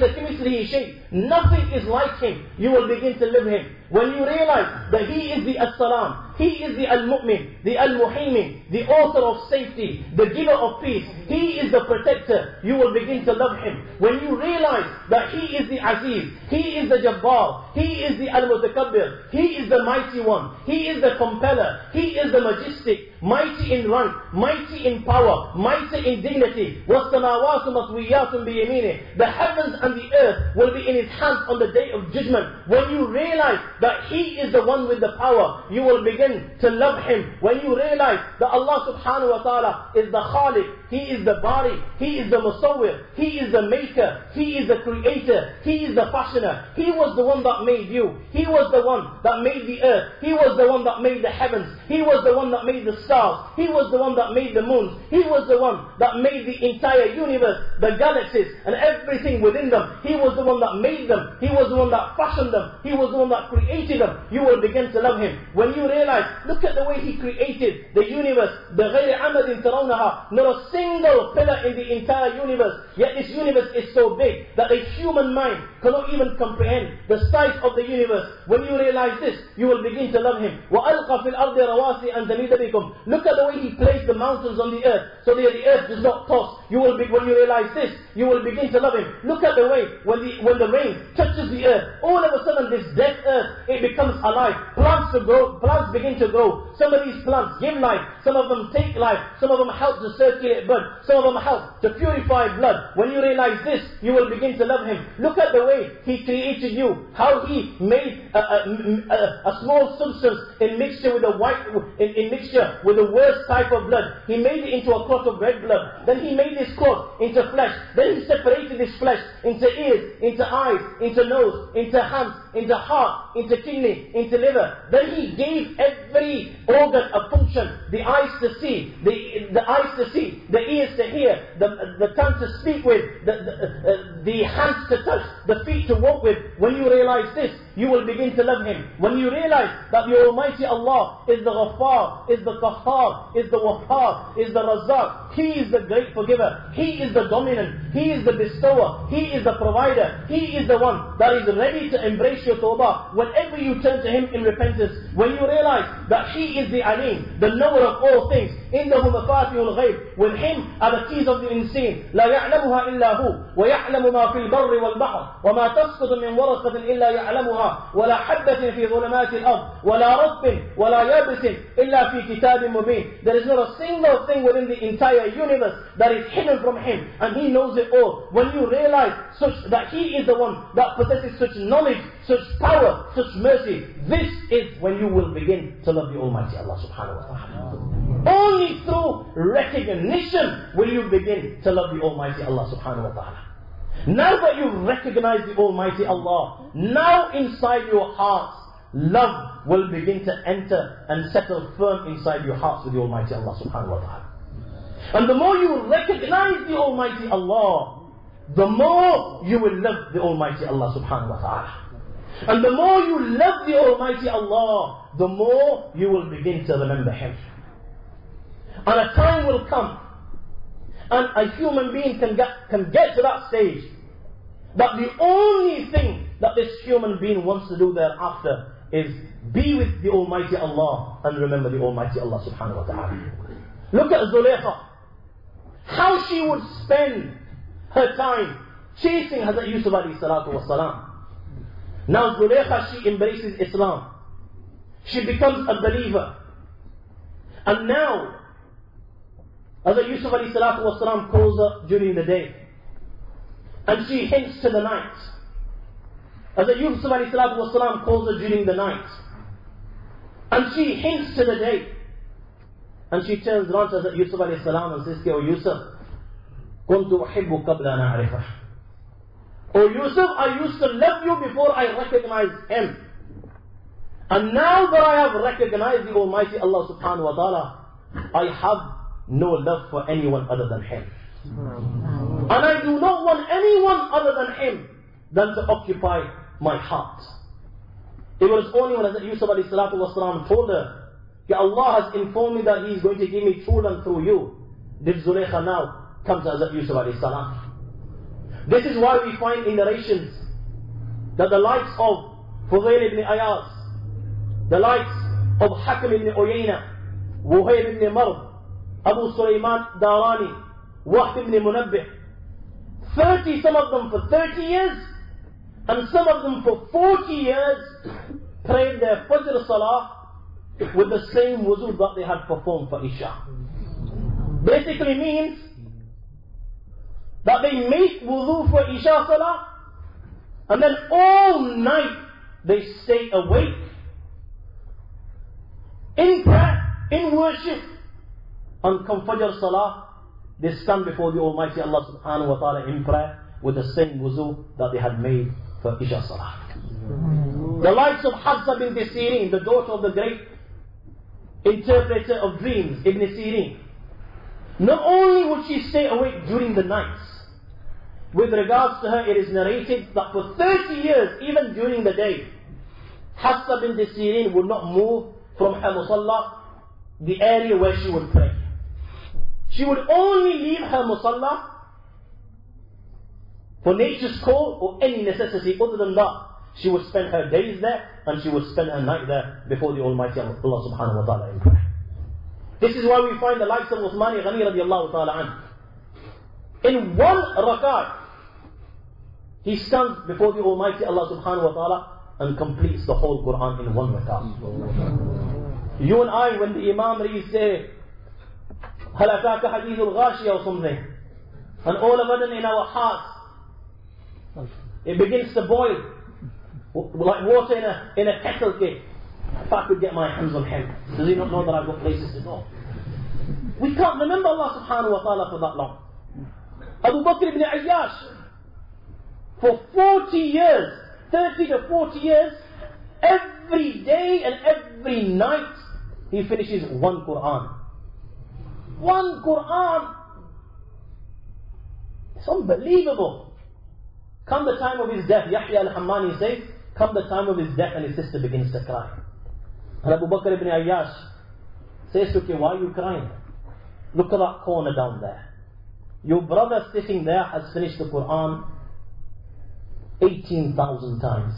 nothing is like Him, you will begin to love Him. When you realize that He is the As-Salam, He is the Al-Mu'min, the Al-Muhaymin, the author of safety, the giver of peace, He is the protector, you will begin to love Him. When you realize that He is the Aziz, He is the Jabbar, He is the Al-Mutakabbir, He is the mighty one, He is the compeller, He is the majestic, mighty in rank, mighty in power, mighty in dignity. وَالسَّمَاوَاتُ مَطْوِيَّاتٌ بِيَمِينِهِ. The heavens and the earth will be in His hands on the day of judgment. When you realize that He is the one with the power, you will begin to love Him. When you realize that Allah subhanahu wa ta'ala is the Khaliq, He is the Bari, He is the Musawwir, He is the Maker, He is the Creator, He is the Fashioner. He was the one that made you. He was the one that made the earth. He was the one that made the heavens. He was the one that made the stars. He was the one that made the moons. He was the one that made the entire universe, the galaxies and everything within them. He was the one that made them. He was the one that fashioned them. He was the one that created them. You will begin to love Him. When you realize, look at the way He created the universe. The غَيْرِ عَمَدٍ تَرَوْنَهَا. Not a single pillar in the entire universe. Yet this universe is so big that a human mind cannot even comprehend the size of the universe. When you realize this, you will begin to love Him. وَأَلْقَى فِي الْأَرْضِ رَوَاسِي أَنْ تَمِيدَ بِكُمْ. Look at the way He placed the mountains on the earth so that the earth does not toss. When you realize this, you will begin to love Him. Look at the way when the rain touches the earth, all of a sudden this dead earth, it becomes alive. Plants begin to grow. Some of these plants give life, some of them take life, some of them help to circulate blood, some of them help to purify blood. When you realize this, you will begin to love Him. Look at the way He created you, how He made a small substance in mixture with the worst type of blood. He made it into a clot of red blood. Then He made this clot into flesh. Then He separated this flesh into ears, into eyes, into nose, into hands, into heart, into kidney, into liver. Then He gave every organ a function. The eyes to see, the eyes to see, the ears to hear, the tongue to speak with, the hands to touch, the feet to walk with. When you realize this, you will begin to love Him. When you realize that the Almighty Allah is the Ghaffar, is the Qahhar, is the Wahhab, is the Razzaq, He is the great forgiver, He is the dominant, He is the bestower, He is the provider, He is the one that is ready to embrace your tawbah whenever you turn to Him in repentance. When you realize that He is the Alim, the knower of all things, إِنَّهُ مَفَاتِحُ الْغَيْبِ, with Him are the keys of the unseen. لَا يَعْلَمُهَا إِلَّا هُ وَيَعْلَمُ مَا فِي الْبَرِّ وَالْبَحْرِ وَمَا تَسْقُطُ مِنْ وَرَقَةٍ إِلَّا يَعْلَمُهَا ذرة ولا حبة في ظلمات الأرض ولا رطب ولا يابس إلا في كتاب مبين. There is not a single thing within the entire universe that is hidden from Him, and He knows it all. When you realize that He is the one that possesses such knowledge, such power, such mercy, this is when you will begin to love the Almighty Allah subhanahu wa ta'ala. Only through recognition will you begin to love the Almighty Allah subhanahu wa ta'ala. Now that you recognize the Almighty Allah, now inside your hearts, love will begin to enter and settle firm inside your hearts with the Almighty Allah subhanahu wa ta'ala. And the more you recognize the Almighty Allah, the more you will love the Almighty Allah subhanahu wa ta'ala. And the more you love the Almighty Allah, the more you will begin to remember Him. And a time will come, and a human being can get to that stage, that the only thing that this human being wants to do thereafter is be with the Almighty Allah and remember the Almighty Allah subhanahu wa ta'ala. Look at Zulaykha, how she would spend her time chasing Hazrat Yusuf alayhi salatu wa salam. Now Zulaykha, she embraces Islam, she becomes a believer, and now Hazrat Yusuf alayhi salatu wa salam calls her during the day, and she hints to the night. Hazrat Yusuf alayhi salatu wa salam calls her during the night, and she hints to the day. And she turns around to Hazrat Yusuf alayhi salam and says, "O Yusuf, kuntu uhibbu qabla an a'rifah." O Yusuf, I used to love you before I recognized Him. And now that I have recognized the Almighty Allah subhanahu wa ta'ala, I have no love for anyone other than Him. And I do not want anyone other than Him than to occupy my heart. It was only when Hazrat Yusuf alayhi salatu wa salam told her, Allah has informed me that He is going to give me children through you, did Zulaykha now come to Hazrat Yusuf alayhi salam. This is why we find in narrations that the likes of Fudayl ibn Ayaz, the likes of Hakim ibn Uyayna, Wuhayb ibn Marb, Abu Sulaiman Darani, Wahb ibn Munabbih, 30, some of them for 30 years, and some of them for 40 years, prayed their Fajr Salah with the same wuzu that they had performed for Isha. Basically means that they make wuzu for Isha Salah, and then all night they stay awake in prayer, in worship, and come Fajr Salah, they stand before the Almighty Allah subhanahu wa ta'ala in prayer with the same wuzu that they had made for Isha Salah. The likes of Hafsa bint Sirin, the daughter of the great interpreter of dreams, Ibn Sirin, not only would she stay awake during the nights, with regards to her it is narrated that for 30 years, even during the day, Hafsa bint Sirin would not move from her musalla, the area where she would pray. She would only leave her musalla for nature's call or any necessity. Other than that, she would spend her days there and she would spend her night there before the Almighty Allah subhanahu wa ta'ala in prayer. This is why we find the likes of Uthman Ghani radiallahu ta'ala anhu. In one rakat, he stands before the Almighty Allah subhanahu wa ta'ala and completes the whole Quran in one rakat. You and I, when the Imam reads, say, هَلْ أَتَاكَ حَدِيثُ الْغَاشِيَةِ or something, and all of a sudden in our hearts, it begins to boil, like water in a kettle. If I could get my hands on Him, does He not know that I've got places to go? We can't remember Allah subhanahu wa ta'ala for that long. Abu Bakr ibn Ayyash, for 40 years, 30 to 40 years, every day and every night, he finishes one Quran. One Quran. It's unbelievable. Come the time of his death, Yahya al-Hammani says, come the time of his death and his sister begins to cry. And Abu Bakr ibn Ayyash says to him, why are you crying? Look at that corner down there. Your brother sitting there has finished the Quran 18,000 times.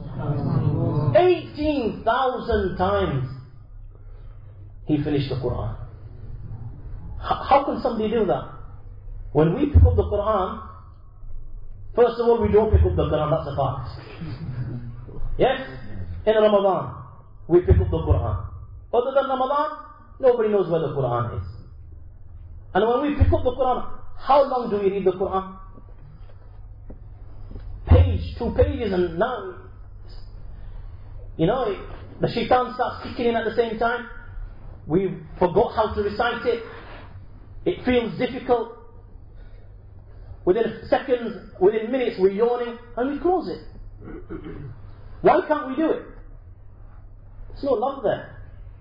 18,000 times he finished the Quran. How can somebody do that? When we pick up the Quran, first of all, we don't pick up the Quran, that's a fact. Yes? In Ramadan, we pick up the Quran. Other than Ramadan, nobody knows where the Quran is. And when we pick up the Quran, how long do we read the Quran? Page, 2 pages, and now, the shaitan starts kicking in at the same time. We forgot how to recite it. It feels difficult. Within seconds, within minutes, we're yawning and we close it. Why can't we do it? There's no love there.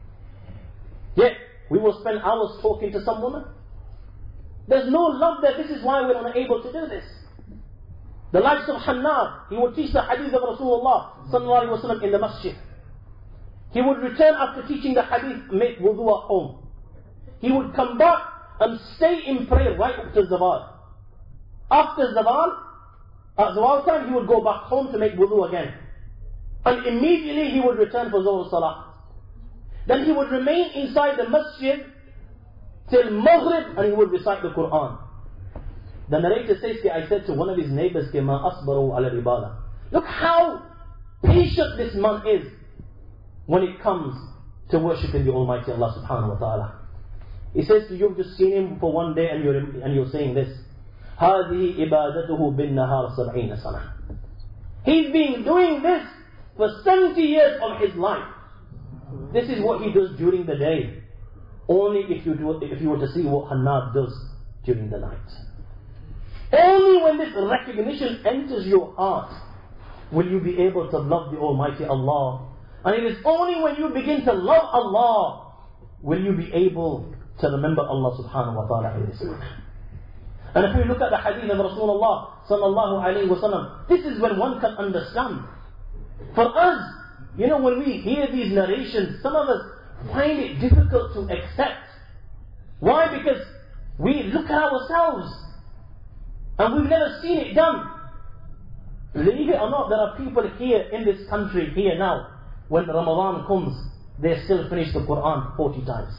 Yet, we will spend hours talking to some woman. There's no love there. This is why we're unable to do this. The likes of Hannad, he would teach the hadith of Rasulullah sallallahu alaihi wasallam in the masjid. He would return after teaching the hadith, make wudu at home. He would come back and stay in prayer right up to Zawal. After Zawal, at Zawal time, he would go back home to make wudu again. And immediately he would return for Zuhr Salah. Then he would remain inside the masjid till Maghrib and he would recite the Quran. The narrator says, I said to one of his neighbors, Ma asbaru ala ibadah. Look how patient this man is when it comes to worshipping the Almighty Allah subhanahu wa ta'ala. He says to you, you've just seen him for one day and you're saying this. هذه إبادته بالنهار 70 سنة. He's been doing this for 70 years of his life. This is what he does during the day. Only if you were to see what Hannad does during the night. Only when this recognition enters your heart will you be able to love the Almighty Allah. And it is only when you begin to love Allah will you be able to remember Allah subhanahu wa ta'ala in this manner. And if we look at the hadith of Rasulullah sallallahu alayhi wa sallam, this is when one can understand. For us, when we hear these narrations, some of us find it difficult to accept. Why? Because we look at ourselves and we've never seen it done. Believe it or not, there are people here in this country, here now, when Ramadan comes, they still finish the Quran 40 times.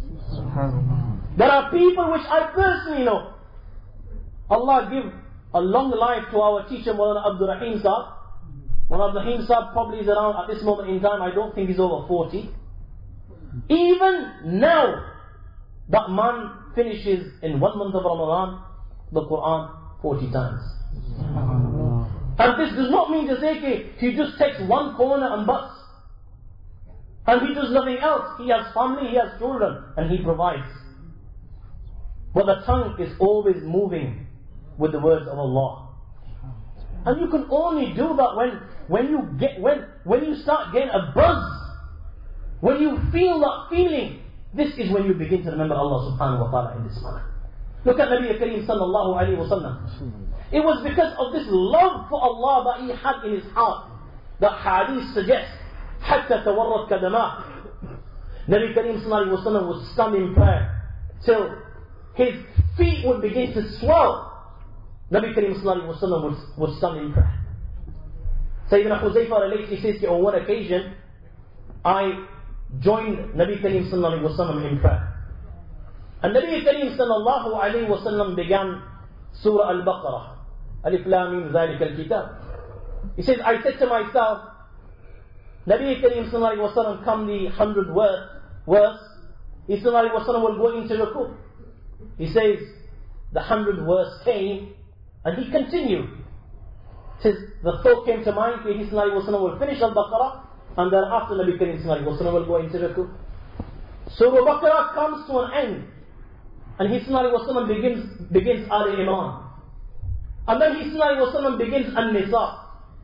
There are people which I personally know. Allah give a long life to our teacher, Mawlana Abdul Rahim Saab. Mawlana Abdul Rahim Saab probably is around, at this moment in time, I don't think he's over 40. Even now, that man finishes in 1 month of Ramadan, the Quran 40 times. And this does not mean to say he just takes one corner and buts. And he does nothing else. He has family, he has children, and he provides. But the tongue is always moving with the words of Allah. And you can only do that when you start getting a buzz. When you feel that feeling, this is when you begin to remember Allah subhanahu wa ta'ala in this manner. Look at Nabi Kareem sallallahu alayhi wa sallam. It was because of this love for Allah that he had in his heart that hadith suggests حتى تورط كدماء. Nabi Kareem sallallahu alayhi wa sallam would stand in prayer till his feet would begin to swell. Nabi Kareem sallallahu alayhi wa sallam would stand in prayer. Sayyidina Huzaifa relates, he says, on one occasion, I joined Nabi Kareem sallallahu alayhi wa sallam in prayer. And Nabi Kareem sallallahu alayhi wa sallam began Surah Al-Baqarah. Alif Lam Mim Zalika Al-Kitab. He says, I said to myself, Nabi Kareem sallallahu alayhi wa sallam come the 100th verse, he sallallahu alayhi wa sallam will go into ruku. He says, the 100th verse came, and he continued. He says, the thought came to mind, he sallallahu alayhi wa sallam will finish Al-Baqarah, and then after Nabi Kareem sallallahu alayhi wa sallam will go into ruku. Surah Al-Baqarah comes to an end, and he sallallahu alayhi wa sallam begins Al-Imran. And then he sallallahu alayhi wa sallam begins An-Nisa.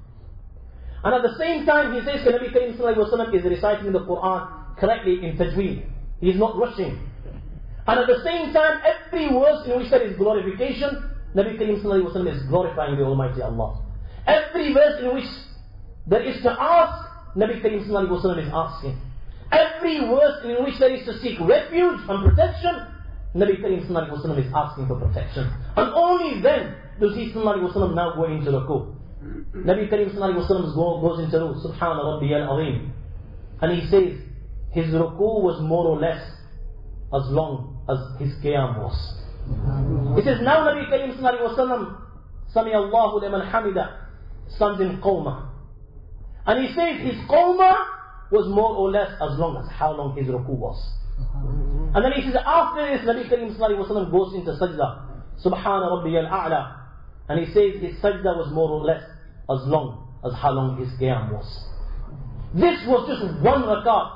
And at the same time, he says that Nabi Kareem sallallahu alayhi wa sallam is reciting the Quran correctly in tajweed. He is not rushing. And at the same time, every verse in which there is glorification, Nabi Kareem sallallahu alayhi wa sallam is glorifying the Almighty Allah. Every verse in which there is to ask, Nabi Kareem sallallahu alayhi wa sallam is asking. Every verse in which there is to seek refuge and protection, Nabi Kareem sallallahu alayhi wa sallam is asking for protection. And only then does he sallallahu alayhi wa sallam now go into ruku. Nabi Kareem sallallahu alayhi wa sallam goes into ruku, Subhana Rabbiyal Azim. And he says, his ruku was more or less as long as his qiyam was. He says, now Nabi Kareem sallallahu alayhi wa sallam, Sami Allahu liman hamida, stands in qawmah. And he says his qawmah was more or less as long as how long his ruku was. And then he says after this, Nabi Kareem sallallahu alayhi wa sallam goes into sajda. Subhana Rabbiyal A'la. And he says his sajda was more or less as long as how long his qiyam was. This was just one rakat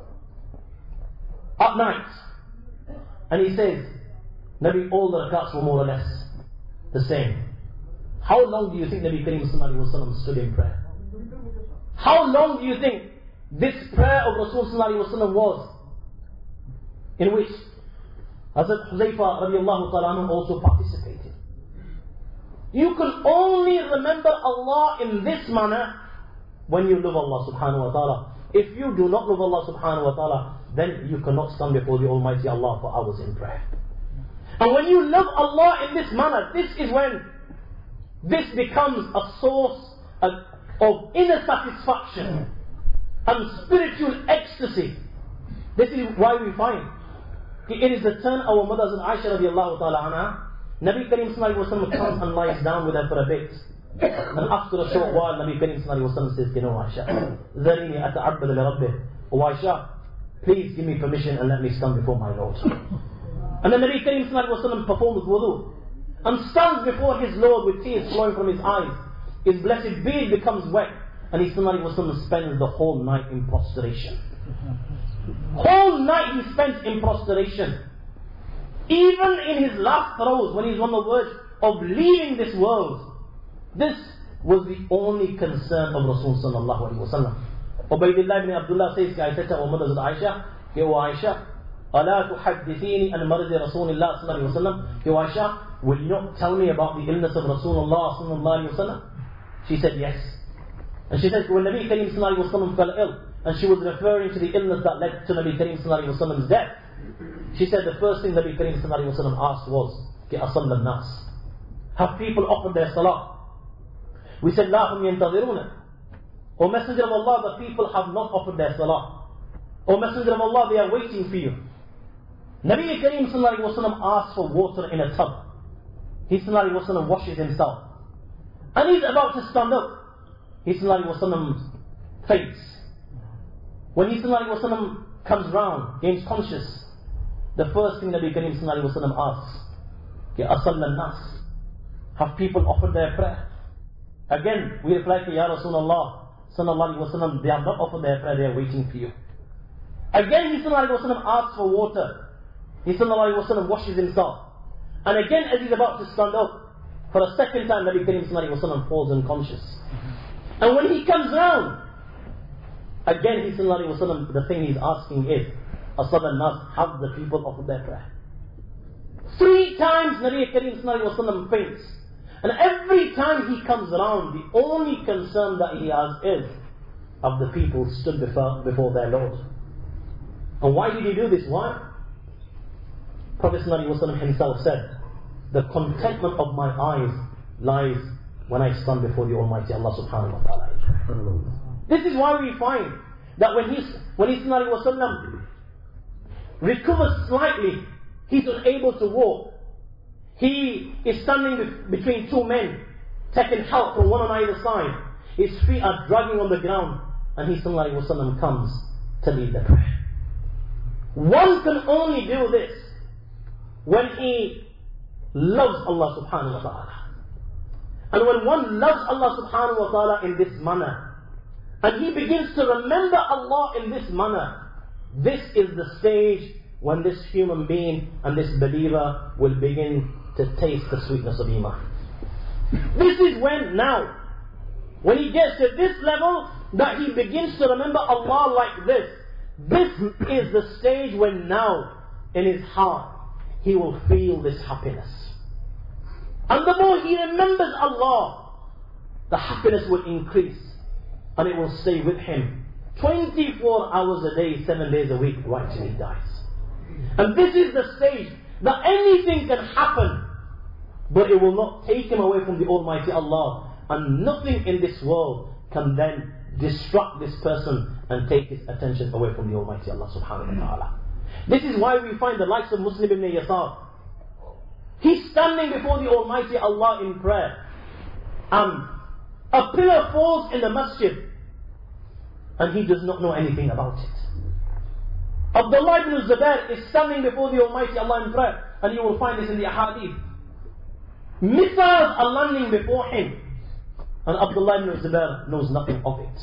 at night. And he says, Nabi, all the rakats were more or less the same. How long do you think Nabi Kareem sallallahu alayhi wa sallam stood in prayer? How long do you think this prayer of Rasul sallallahu alayhi wa sallam was? In which Hazrat Huzaifa radiallahu ta'ala also participated. You can only remember Allah in this manner when you love Allah subhanahu wa ta'ala. If you do not love Allah subhanahu wa ta'ala, then you cannot stand before the Almighty Allah for hours in prayer. And when you love Allah in this manner, this is when this becomes a source of inner satisfaction and spiritual ecstasy. This is why we find it is the turn of our mothers and Aisha radiallahu ta'ala anha. Nabi Kareem sallallahu alayhi wa sallam comes and lies down with her for a bit. And after a short while, Nabi Kareem sallallahu alayhi wa sallam says, you know, Aisha, ذَرِينِي أَتَعَبَّدَ لِرَبِّهِ. Oh Aisha, please give me permission and let me stand before my Lord. And then Nabi Kareem sallallahu alayhi wa sallam performs wudu and stands before his Lord with tears flowing from his eyes. His blessed beard becomes wet, and he sallallahu alayhi wa sallam spends the whole night in prostration. Whole night he spent in prostration. Even in his last throes, when he's on the verge of leaving this world, this was the only concern of Rasul sallallahu alayhi wa sallam. Ubaydullah ibn Abdullah says, I said to our mother Aisha, Yo Aisha, أَلَا تُحَدِّثِينِ أَنْ مَرْضِ رَسُولِ اللَّهِ صلى الله عليه وسلم. Yo Aisha, will you not tell me about the illness of Rasulullah sallallahu alayhi wa sallam? She said yes. And she said, when Nabi Kareem sallallahu alayhi wa sallam fell ill, and she was referring to the illness that led to Nabi Kareem sallallahu alayhi wa sallam's death, she said the first thing Nabi Kareem sallallahu alayhi wa sallam asked was, أَصَلَّ النَّاسِ. Have people offered their salah? We said, لَا هُمْ يَنْتَظِرُونَ. O Messenger of Allah, the people have not offered their salah. O Messenger of Allah, they are waiting for you. Nabi Kareem sallallahu alayhi wa sallam asks for water in a tub. He sallallahu alayhi wa sallam washes himself. And he's about to stand up. He sallallahu alayhi wa sallam faints. When he sallallahu alayhi wa sallam comes round, gains conscious, the first thing Nabi Kareem sallallahu alayhi wa sallam asks, أَصَلَّ النَّاسِ. Have people offered their prayer? Again, we reply to Ya Rasulullah sallallahu alayhi wa sallam, they have not offered their prayer, they are waiting for you. Again, he sallallahu alayhi wa sallam asks for water. He sallallahu alayhi wa sallam washes himself. And again, as he's about to stand up, for a second time, Nabi Kareem sallallahu alayhi wa sallam falls unconscious. And when he comes round, again, he sallallahu alayhi wa sallam, the thing he's asking is, أَصَلَّ النَّاسِ, have the people offered their prayer? 3 times Nabi Kareem sallallahu alayhi wa sallam faints. And every time he comes around, the only concern that he has is, have the people stood before their Lord? And why did he do this? Why? Prophet sallallahu alayhi wa sallam himself said, the contentment of my eyes lies when I stand before the Almighty Allah subhanahu wa ta'ala. This is why we find that when he sallallahu alayhi wa sallam recovers slightly, he's unable to walk. He is standing between 2 men, taking help from one on either side. His feet are dragging on the ground, and he sallallahu alayhi wa sallam comes to lead the prayer. One can only do this when he loves Allah subhanahu wa ta'ala. And when one loves Allah subhanahu wa ta'ala in this manner, and he begins to remember Allah in this manner, this is the stage when this human being and this believer will begin to taste the sweetness of Iman. This is when now, when he gets to this level, that he begins to remember Allah like this. This is the stage when now, in his heart, he will feel this happiness. And the more he remembers Allah, the happiness will increase. And it will stay with him 24 hours a day, 7 days a week, right till he dies. And this is the stage that anything can happen, but it will not take him away from the Almighty Allah. And nothing in this world can then distract this person and take his attention away from the Almighty Allah subhanahu wa ta'ala. This is why we find the likes of Muslim ibn Yasar. He's standing before the Almighty Allah in prayer. A pillar falls in the masjid. and he does not know anything about it. Abdullah ibn Zubair is standing before the Almighty Allah in prayer, and you will find this in the Ahadith. Missiles are landing before him, and Abdullah ibn Zubair knows nothing of it.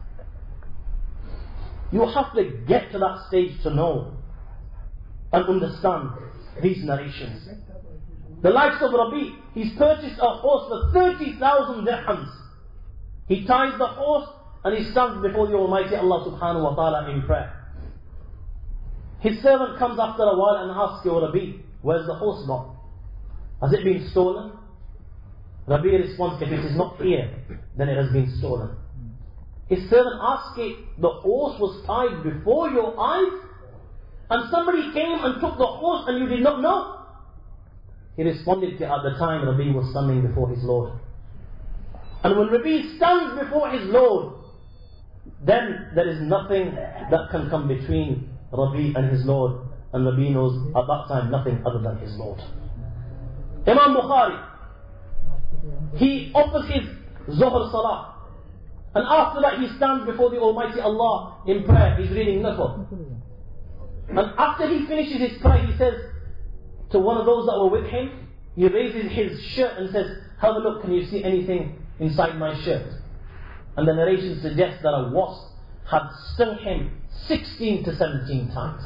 You have to get to that stage to know and understand these narrations. The likes of Rabi, he's purchased a horse for 30,000 dirhams. He ties the horse and he stands before the Almighty Allah subhanahu wa ta'ala in prayer. His servant comes after a while and asks, "Ya Rabi, where's the horse gone? Has it been stolen?" Rabi responds, "If it is not here, then it has been stolen." His servant asks, "The horse was tied before your eyes, and somebody came and took the horse and you did not know?" He responded, "At the time Rabi was standing before his Lord. And when Rabi stands before his Lord, then there is nothing that can come between Rabi and his Lord, and Rabi knows at that time nothing other than his Lord." Imam Bukhari, he offers his Zuhr Salah, and after that he stands before the Almighty Allah in prayer. He's reading Nafl, and after he finishes his prayer, he says to one of those that were with him, he raises his shirt and says, "Have a look, can you see anything inside my shirt?" And the narration suggests that a wasp had stung him 16 to 17 times.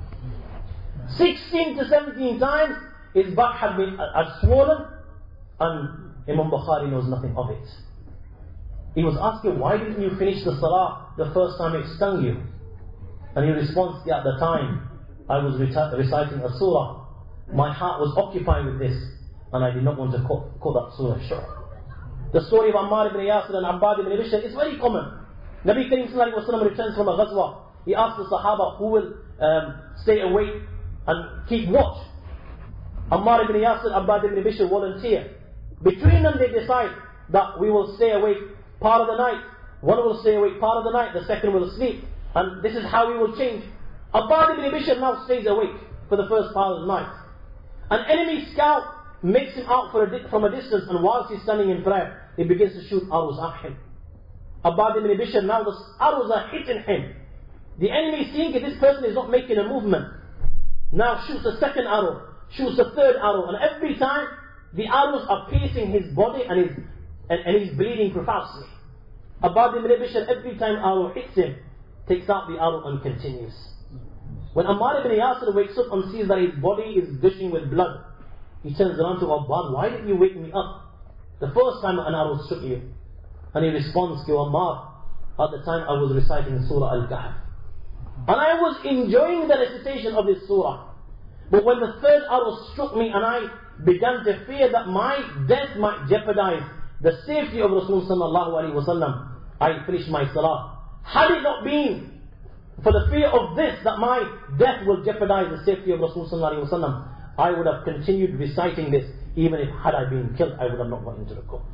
16 to 17 times his back had swollen, and Imam Bukhari knows nothing of it. He was asking, "Why didn't you finish the salah the first time it stung you?" And he responds, "At the time I was reciting a surah, my heart was occupied with this, and I did not want to cut that surah short." The story of Ammar ibn Yasir and Abbad ibn Bishr is very common. Nabi Kareem sallallahu alaihi wasallam returns from a ghazwa. He asks the Sahaba who will stay awake and keep watch. Ammar ibn Yasir, Abbad ibn Bishr volunteer. Between them they decide that we will stay awake part of the night. One will stay awake part of the night, the second will sleep. And this is how we will change. Abbad ibn Bishr now stays awake for the first part of the night. An enemy scout makes him out from a distance, and whilst he's standing in prayer, he begins to shoot arrows at him. Abbad ibn Bishr, now the arrows are hitting him. The enemy, seeing that this person is not making a movement, now shoots a second arrow, shoots a third arrow, and every time the arrows are piercing his body and he's bleeding profusely. Abbad ibn Bishr, every time arrow hits him, takes out the arrow and continues. When Ammar ibn Yasir wakes up and sees that his body is gushing with blood, he turns around to Abbad, "Why didn't you wake me up the first time an arrow struck you?" And he responds to Ammar, "At the time I was reciting Surah Al-Kahf, and I was enjoying the recitation of this surah. But when the third arrow struck me and I began to fear that my death might jeopardize the safety of Rasul sallallahu alaihi wasallam, I finished my salah. Had it not been for the fear of this, that my death will jeopardize the safety of Rasul sallallahu alaihi wasallam, I would have continued reciting this. Even if had I been killed, I would have not gone into the course."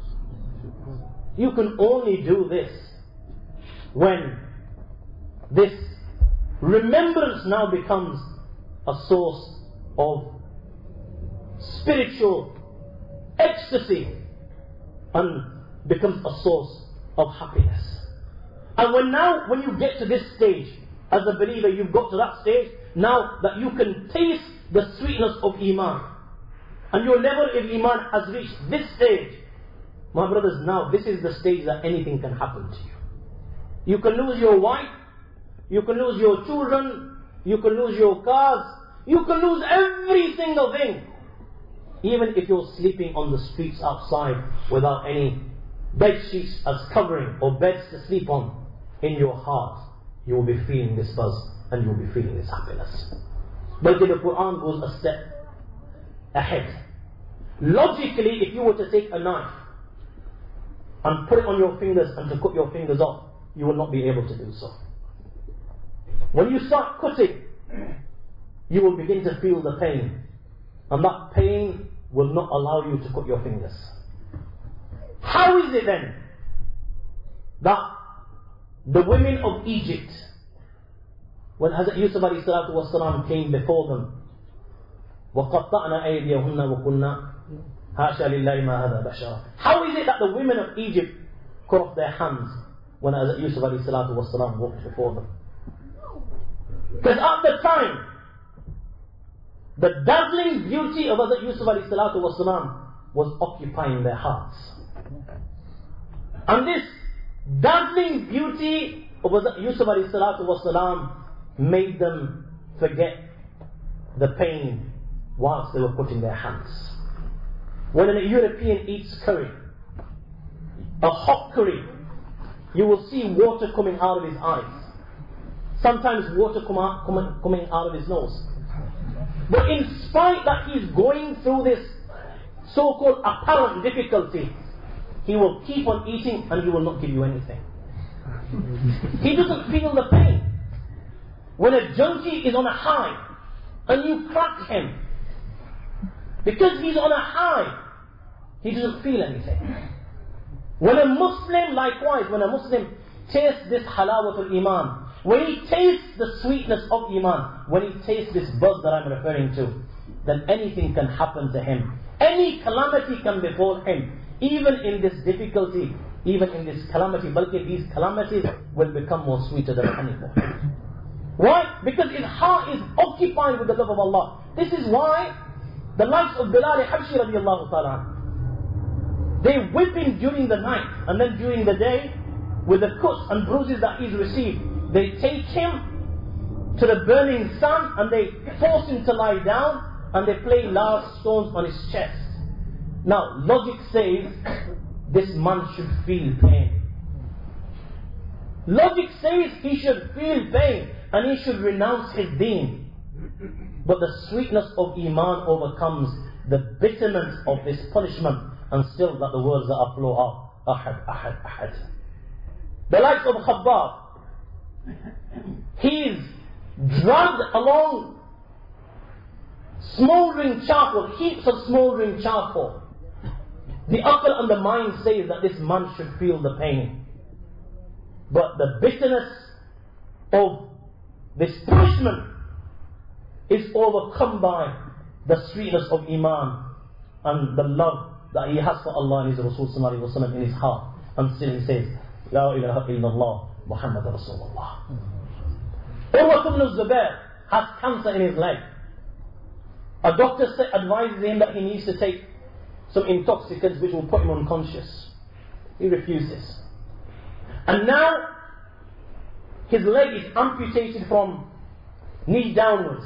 You can only do this when this remembrance now becomes a source of spiritual ecstasy and becomes a source of happiness. And when you get to this stage, as a believer, you've got to that stage, now that you can taste the sweetness of Iman, and your level of Iman has reached this stage, my brothers, now this is the stage that anything can happen to you. You can lose your wife, you can lose your children, you can lose your cars, you can lose every single thing. Even if you're sleeping on the streets outside without any bed sheets as covering or beds to sleep on, in your heart you will be feeling this buzz and you will be feeling this happiness. But the Quran goes a step ahead. Logically, if you were to take a knife and put it on your fingers and to cut your fingers off, you will not be able to do so. When you start cutting, you will begin to feel the pain, and that pain will not allow you to cut your fingers. How is it then that the women of Egypt, when Hazrat Yusuf alayhi salatu wasalam came before them, وَقَطَّعْنَا أَيْدِيَهُنَّ وَقُلْنَا حَاشَا لِلَّهِ مَا هَذَا بَشَرًا. How is it that the women of Egypt cut off their hands when Hazrat Yusuf alayhi salatu wasalam walked before them. Because at the time, the dazzling beauty of Hazrat Yusuf alayhi salatu wasalam was occupying their hearts. And this dazzling beauty of Hazrat Yusuf alayhi salatu wasalam made them forget the pain whilst they were putting their hands. When a European eats curry, a hot curry, you will see water coming out of his eyes. Sometimes water coming out of his nose. But in spite that he's going through this so-called apparent difficulty, he will keep on eating and he will not give you anything. He doesn't feel the pain. When a junkie is on a high and you crack him, because he's on a high, he doesn't feel anything. When a Muslim, likewise, when a Muslim tastes this halawatul iman, when he tastes the sweetness of iman, when he tastes this buzz that I'm referring to, then anything can happen to him. Any calamity can befall him. Even in this difficulty, even in this calamity, but these calamities will become more sweeter than honey for him. Why? Because his heart is occupied with the love of Allah. This is why the likes of Bilal Habshi radiallahu ta'ala, they whip him during the night, and then during the day, with the cuts and bruises that he's received, they take him to the burning sun and they force him to lie down and they play large stones on his chest. Now, logic says this man should feel pain. Logic says he should feel pain and he should renounce his deen. But the sweetness of iman overcomes the bitterness of this punishment, and still that the words that are flow out, Ahad, Ahad, Ahad. The likes of Khabbab, he is dragged along smouldering charcoal, heaps of smouldering charcoal. The aql and the mind says that this man should feel the pain. But the bitterness of this punishment is overcome by the sweetness of iman and the love that he has for Allah and his Rasul sallallahu alaihi wasallam in his heart. And still he says, La ilaha illallah Muhammad Rasulullah. Urwa ibn Zubair has cancer in his leg. A doctor advises him that he needs to take some intoxicants which will put him unconscious. He refuses. And now his leg is amputated from knee downwards.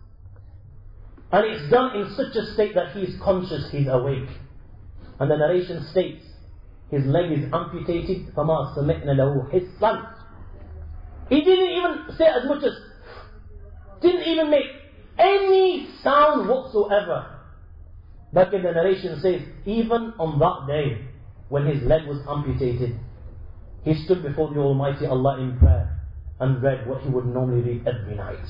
And it's done in such a state that he is conscious, he is awake. And the narration states, his leg is amputated, فَمَا سَمِعْنَ لَهُ حِسًّا. He didn't even say as much as, didn't even make any sound whatsoever. But the narration says, even on that day, when his leg was amputated, he stood before the Almighty Allah in prayer and read what he would normally read every night.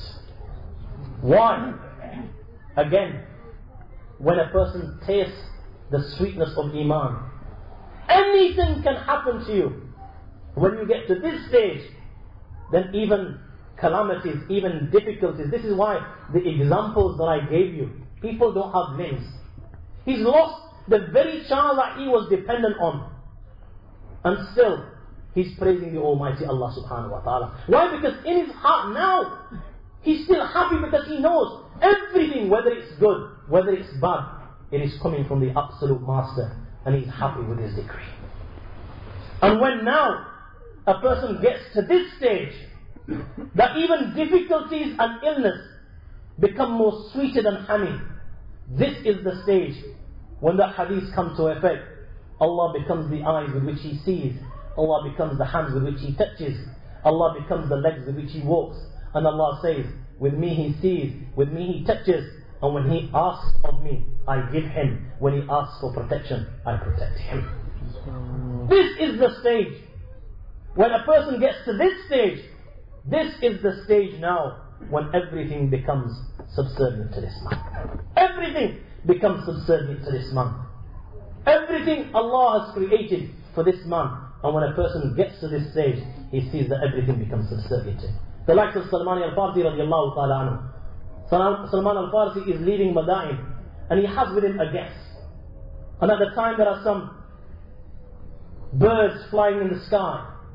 Why? Again, when a person tastes the sweetness of iman, anything can happen to you. When you get to this stage, then even calamities, even difficulties. This is why the examples that I gave you, people don't have limbs. He's lost the very child that he was dependent on, and still he's praising the Almighty Allah subhanahu wa ta'ala. Why? Because in his heart now, he's still happy because he knows everything, whether it's good, whether it's bad, it is coming from the absolute master, and he's happy with his decree. And when now a person gets to this stage, that even difficulties and illness become more sweeter than honey, this is the stage when the hadith comes to effect. Allah becomes the eyes with which he sees, Allah becomes the hands with which he touches, Allah becomes the legs with which he walks, and Allah says, with me he sees, with me he touches, and when he asks of me, I give him. When he asks for protection, I protect him. This is the stage. When a person gets to this stage, this is the stage now when everything becomes subservient to this man. Everything becomes subservient to this man. Everything Allah has created for this man. And when a person gets to this stage, he sees that everything becomes subservient to him. The likes of Salman al-Farsi radiallahu ta'ala anhu. Salman al-Farsi is leaving Madain, and he has with him a guest. And at the time there are some birds flying in the sky.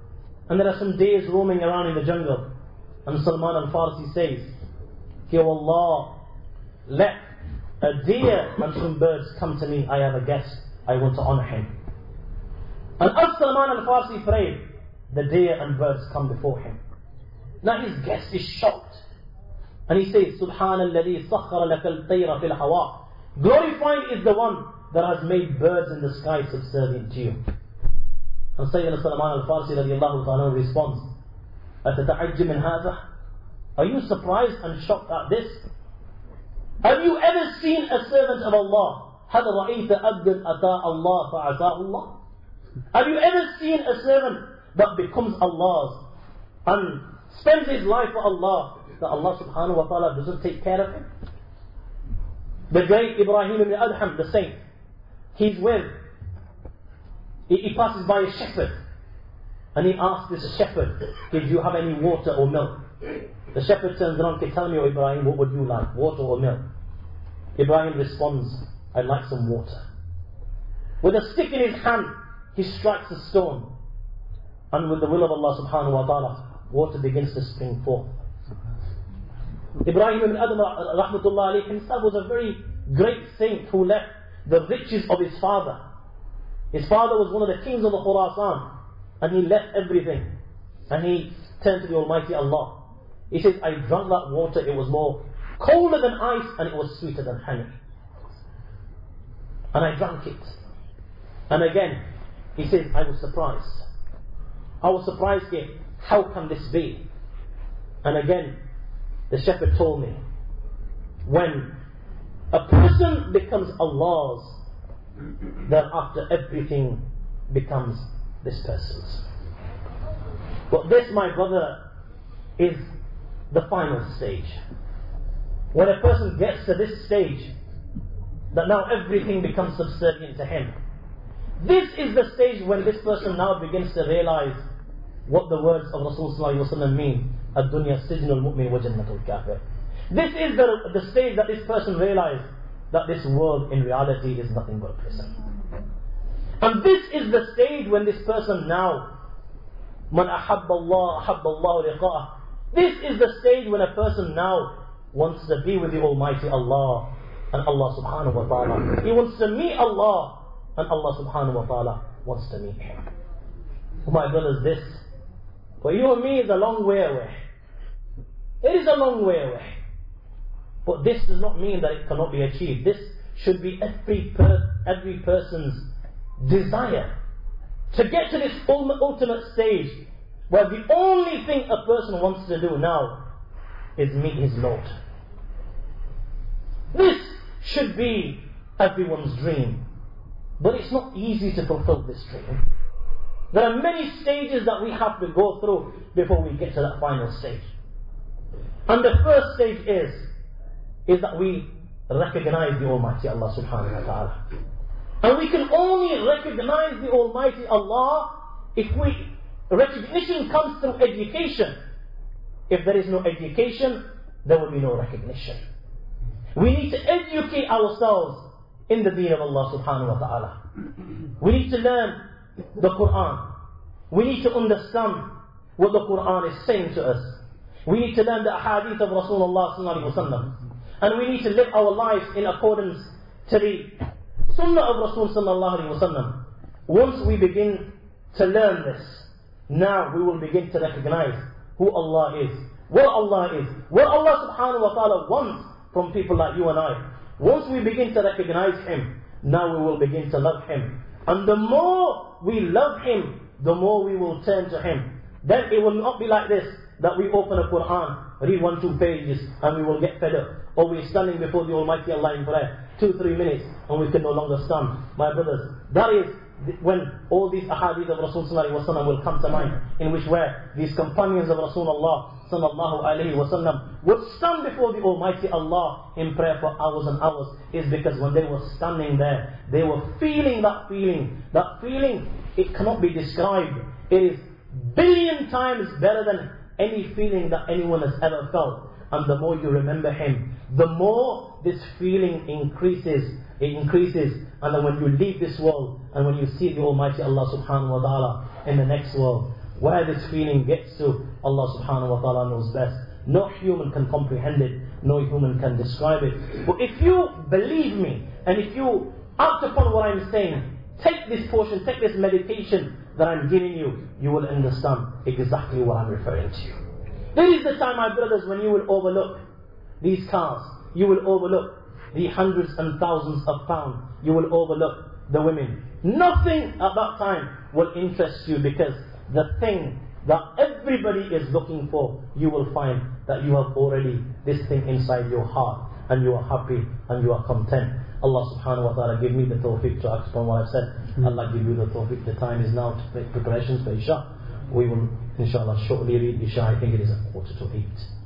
And there are some deers roaming around in the jungle. And Salman al-Farsi says, "Ya Allah, let a deer and some birds come to me. I have a guest. I want to honor him." And as Salman al-Farsi prayed, the deer and birds come before him. Now his guest is shocked. And he says, "Subhanalladhi sakhara laka al-tayra fil hawa." Glorified is the one that has made birds in the sky subservient to you. And Sayyidina Salman al-Farsi radiallahu ta'ala responds, "Atata'ajjim min hadha?" Are you surprised and shocked at this? Have you ever seen a servant of Allah? هَلْ رَأَيْتَ أَبْدًا أَتَاءَ اللَّهَ فَعَسَاهُ اللَّهُ? Have you ever seen a servant that becomes Allah's and spends his life for Allah, that Allah subhanahu wa ta'ala doesn't take care of him? The great Ibrahim ibn Adham, the saint, he passes by a shepherd and he asks this shepherd, "Did you have any water or milk?" The shepherd turns around and says, "Tell me, O Ibrahim, what would you like, water or milk?" Ibrahim responds, "I'd like some water." With a stick in his hand, he strikes a stone, and with the will of Allah subhanahu wa ta'ala, water begins to spring forth. Ibrahim ibn Adham rahmatullah alayhi himself was a very great saint who left the riches of his father. His father was one of the kings of the Khurasan, and he left everything and he turned to the Almighty Allah. He says, "I drank that water, it was more colder than ice and it was sweeter than honey. And I drank it." And again, he says, "I was surprised. I was surprised here. How can this be?" And again, the shepherd told me, when a person becomes Allah's, then after everything becomes this person's. But this, my brother, is the final stage. When a person gets to this stage, that now everything becomes subservient to him. This is the stage when this person now begins to realize what the words of Rasulullah mean. Ad-dunya sijnul mu'min wa jannatul kafir. This is the stage that this person realized that this world in reality is nothing but a prison. And this is the stage when this person now, man ahabba Allah, ahabba Allah liqa'ah. This is the stage when a person now wants to be with the Almighty Allah and Allah subhanahu wa ta'ala. He wants to meet Allah and Allah subhanahu wa ta'ala wants to meet him. Oh my brothers, this for you and me is a long way away. It is a long way away. But this does not mean that it cannot be achieved. This should be every person's desire. To get to this ultimate stage where the only thing a person wants to do now is meet his Lord. This should be everyone's dream. But it's not easy to fulfill this dream. There are many stages that we have to go through before we get to that final stage. And the first stage is that we recognize the Almighty Allah subhanahu wa ta'ala. And we can only recognize the Almighty Allah if recognition comes through education. If there is no education, there will be no recognition. We need to educate ourselves in the deen of Allah subhanahu wa ta'ala. We need to learn the Quran. We need to understand what the Quran is saying to us. We need to learn the ahadith of Rasulullah sallallahu alaihi wasallam. And we need to live our lives in accordance to the sunnah of Rasul sallallahu alaihi wasallam. Once we begin to learn this, now we will begin to recognize who Allah is, what Allah is, what Allah subhanahu wa ta'ala wants from people like you and I. Once we begin to recognize Him, now we will begin to love Him. And the more we love Him, the more we will turn to Him. Then it will not be like this, that we open a Quran, read 1-2 pages, and we will get fed up. Or we're standing before the Almighty Allah in prayer, 2-3 minutes, and we can no longer stand. My brothers, that is when all these ahadith of Rasulullah will come to mind, in which where these companions of Rasulullah sallallahu alaihi wasallam would stand before the Almighty Allah in prayer for hours and hours, is because when they were standing there, they were feeling that feeling. That feeling, it cannot be described. It is billion times better than any feeling that anyone has ever felt. And the more you remember Him, the more this feeling increases. It increases. And then when you leave this world, and when you see the Almighty Allah subhanahu wa ta'ala in the next world, Where this feeling gets to, Allah subhanahu wa ta'ala knows best. No human can comprehend it, no human can describe it. But if you believe me, and if you act upon what I'm saying, take this portion, take this meditation that I'm giving you, you will understand exactly what I'm referring to. There is the time, my brothers, when you will overlook these cars, you will overlook the hundreds and thousands of pounds, you will overlook the women. Nothing at that time will interest you, because the thing that everybody is looking for, you will find that you have already this thing inside your heart, and you are happy and you are content. Allah subhanahu wa ta'ala give me the tawfiq to act upon what I've said. Allah give you the tawfiq. The time is now to make preparations for Isha. We will inshallah shortly read Isha. I think it is 7:45.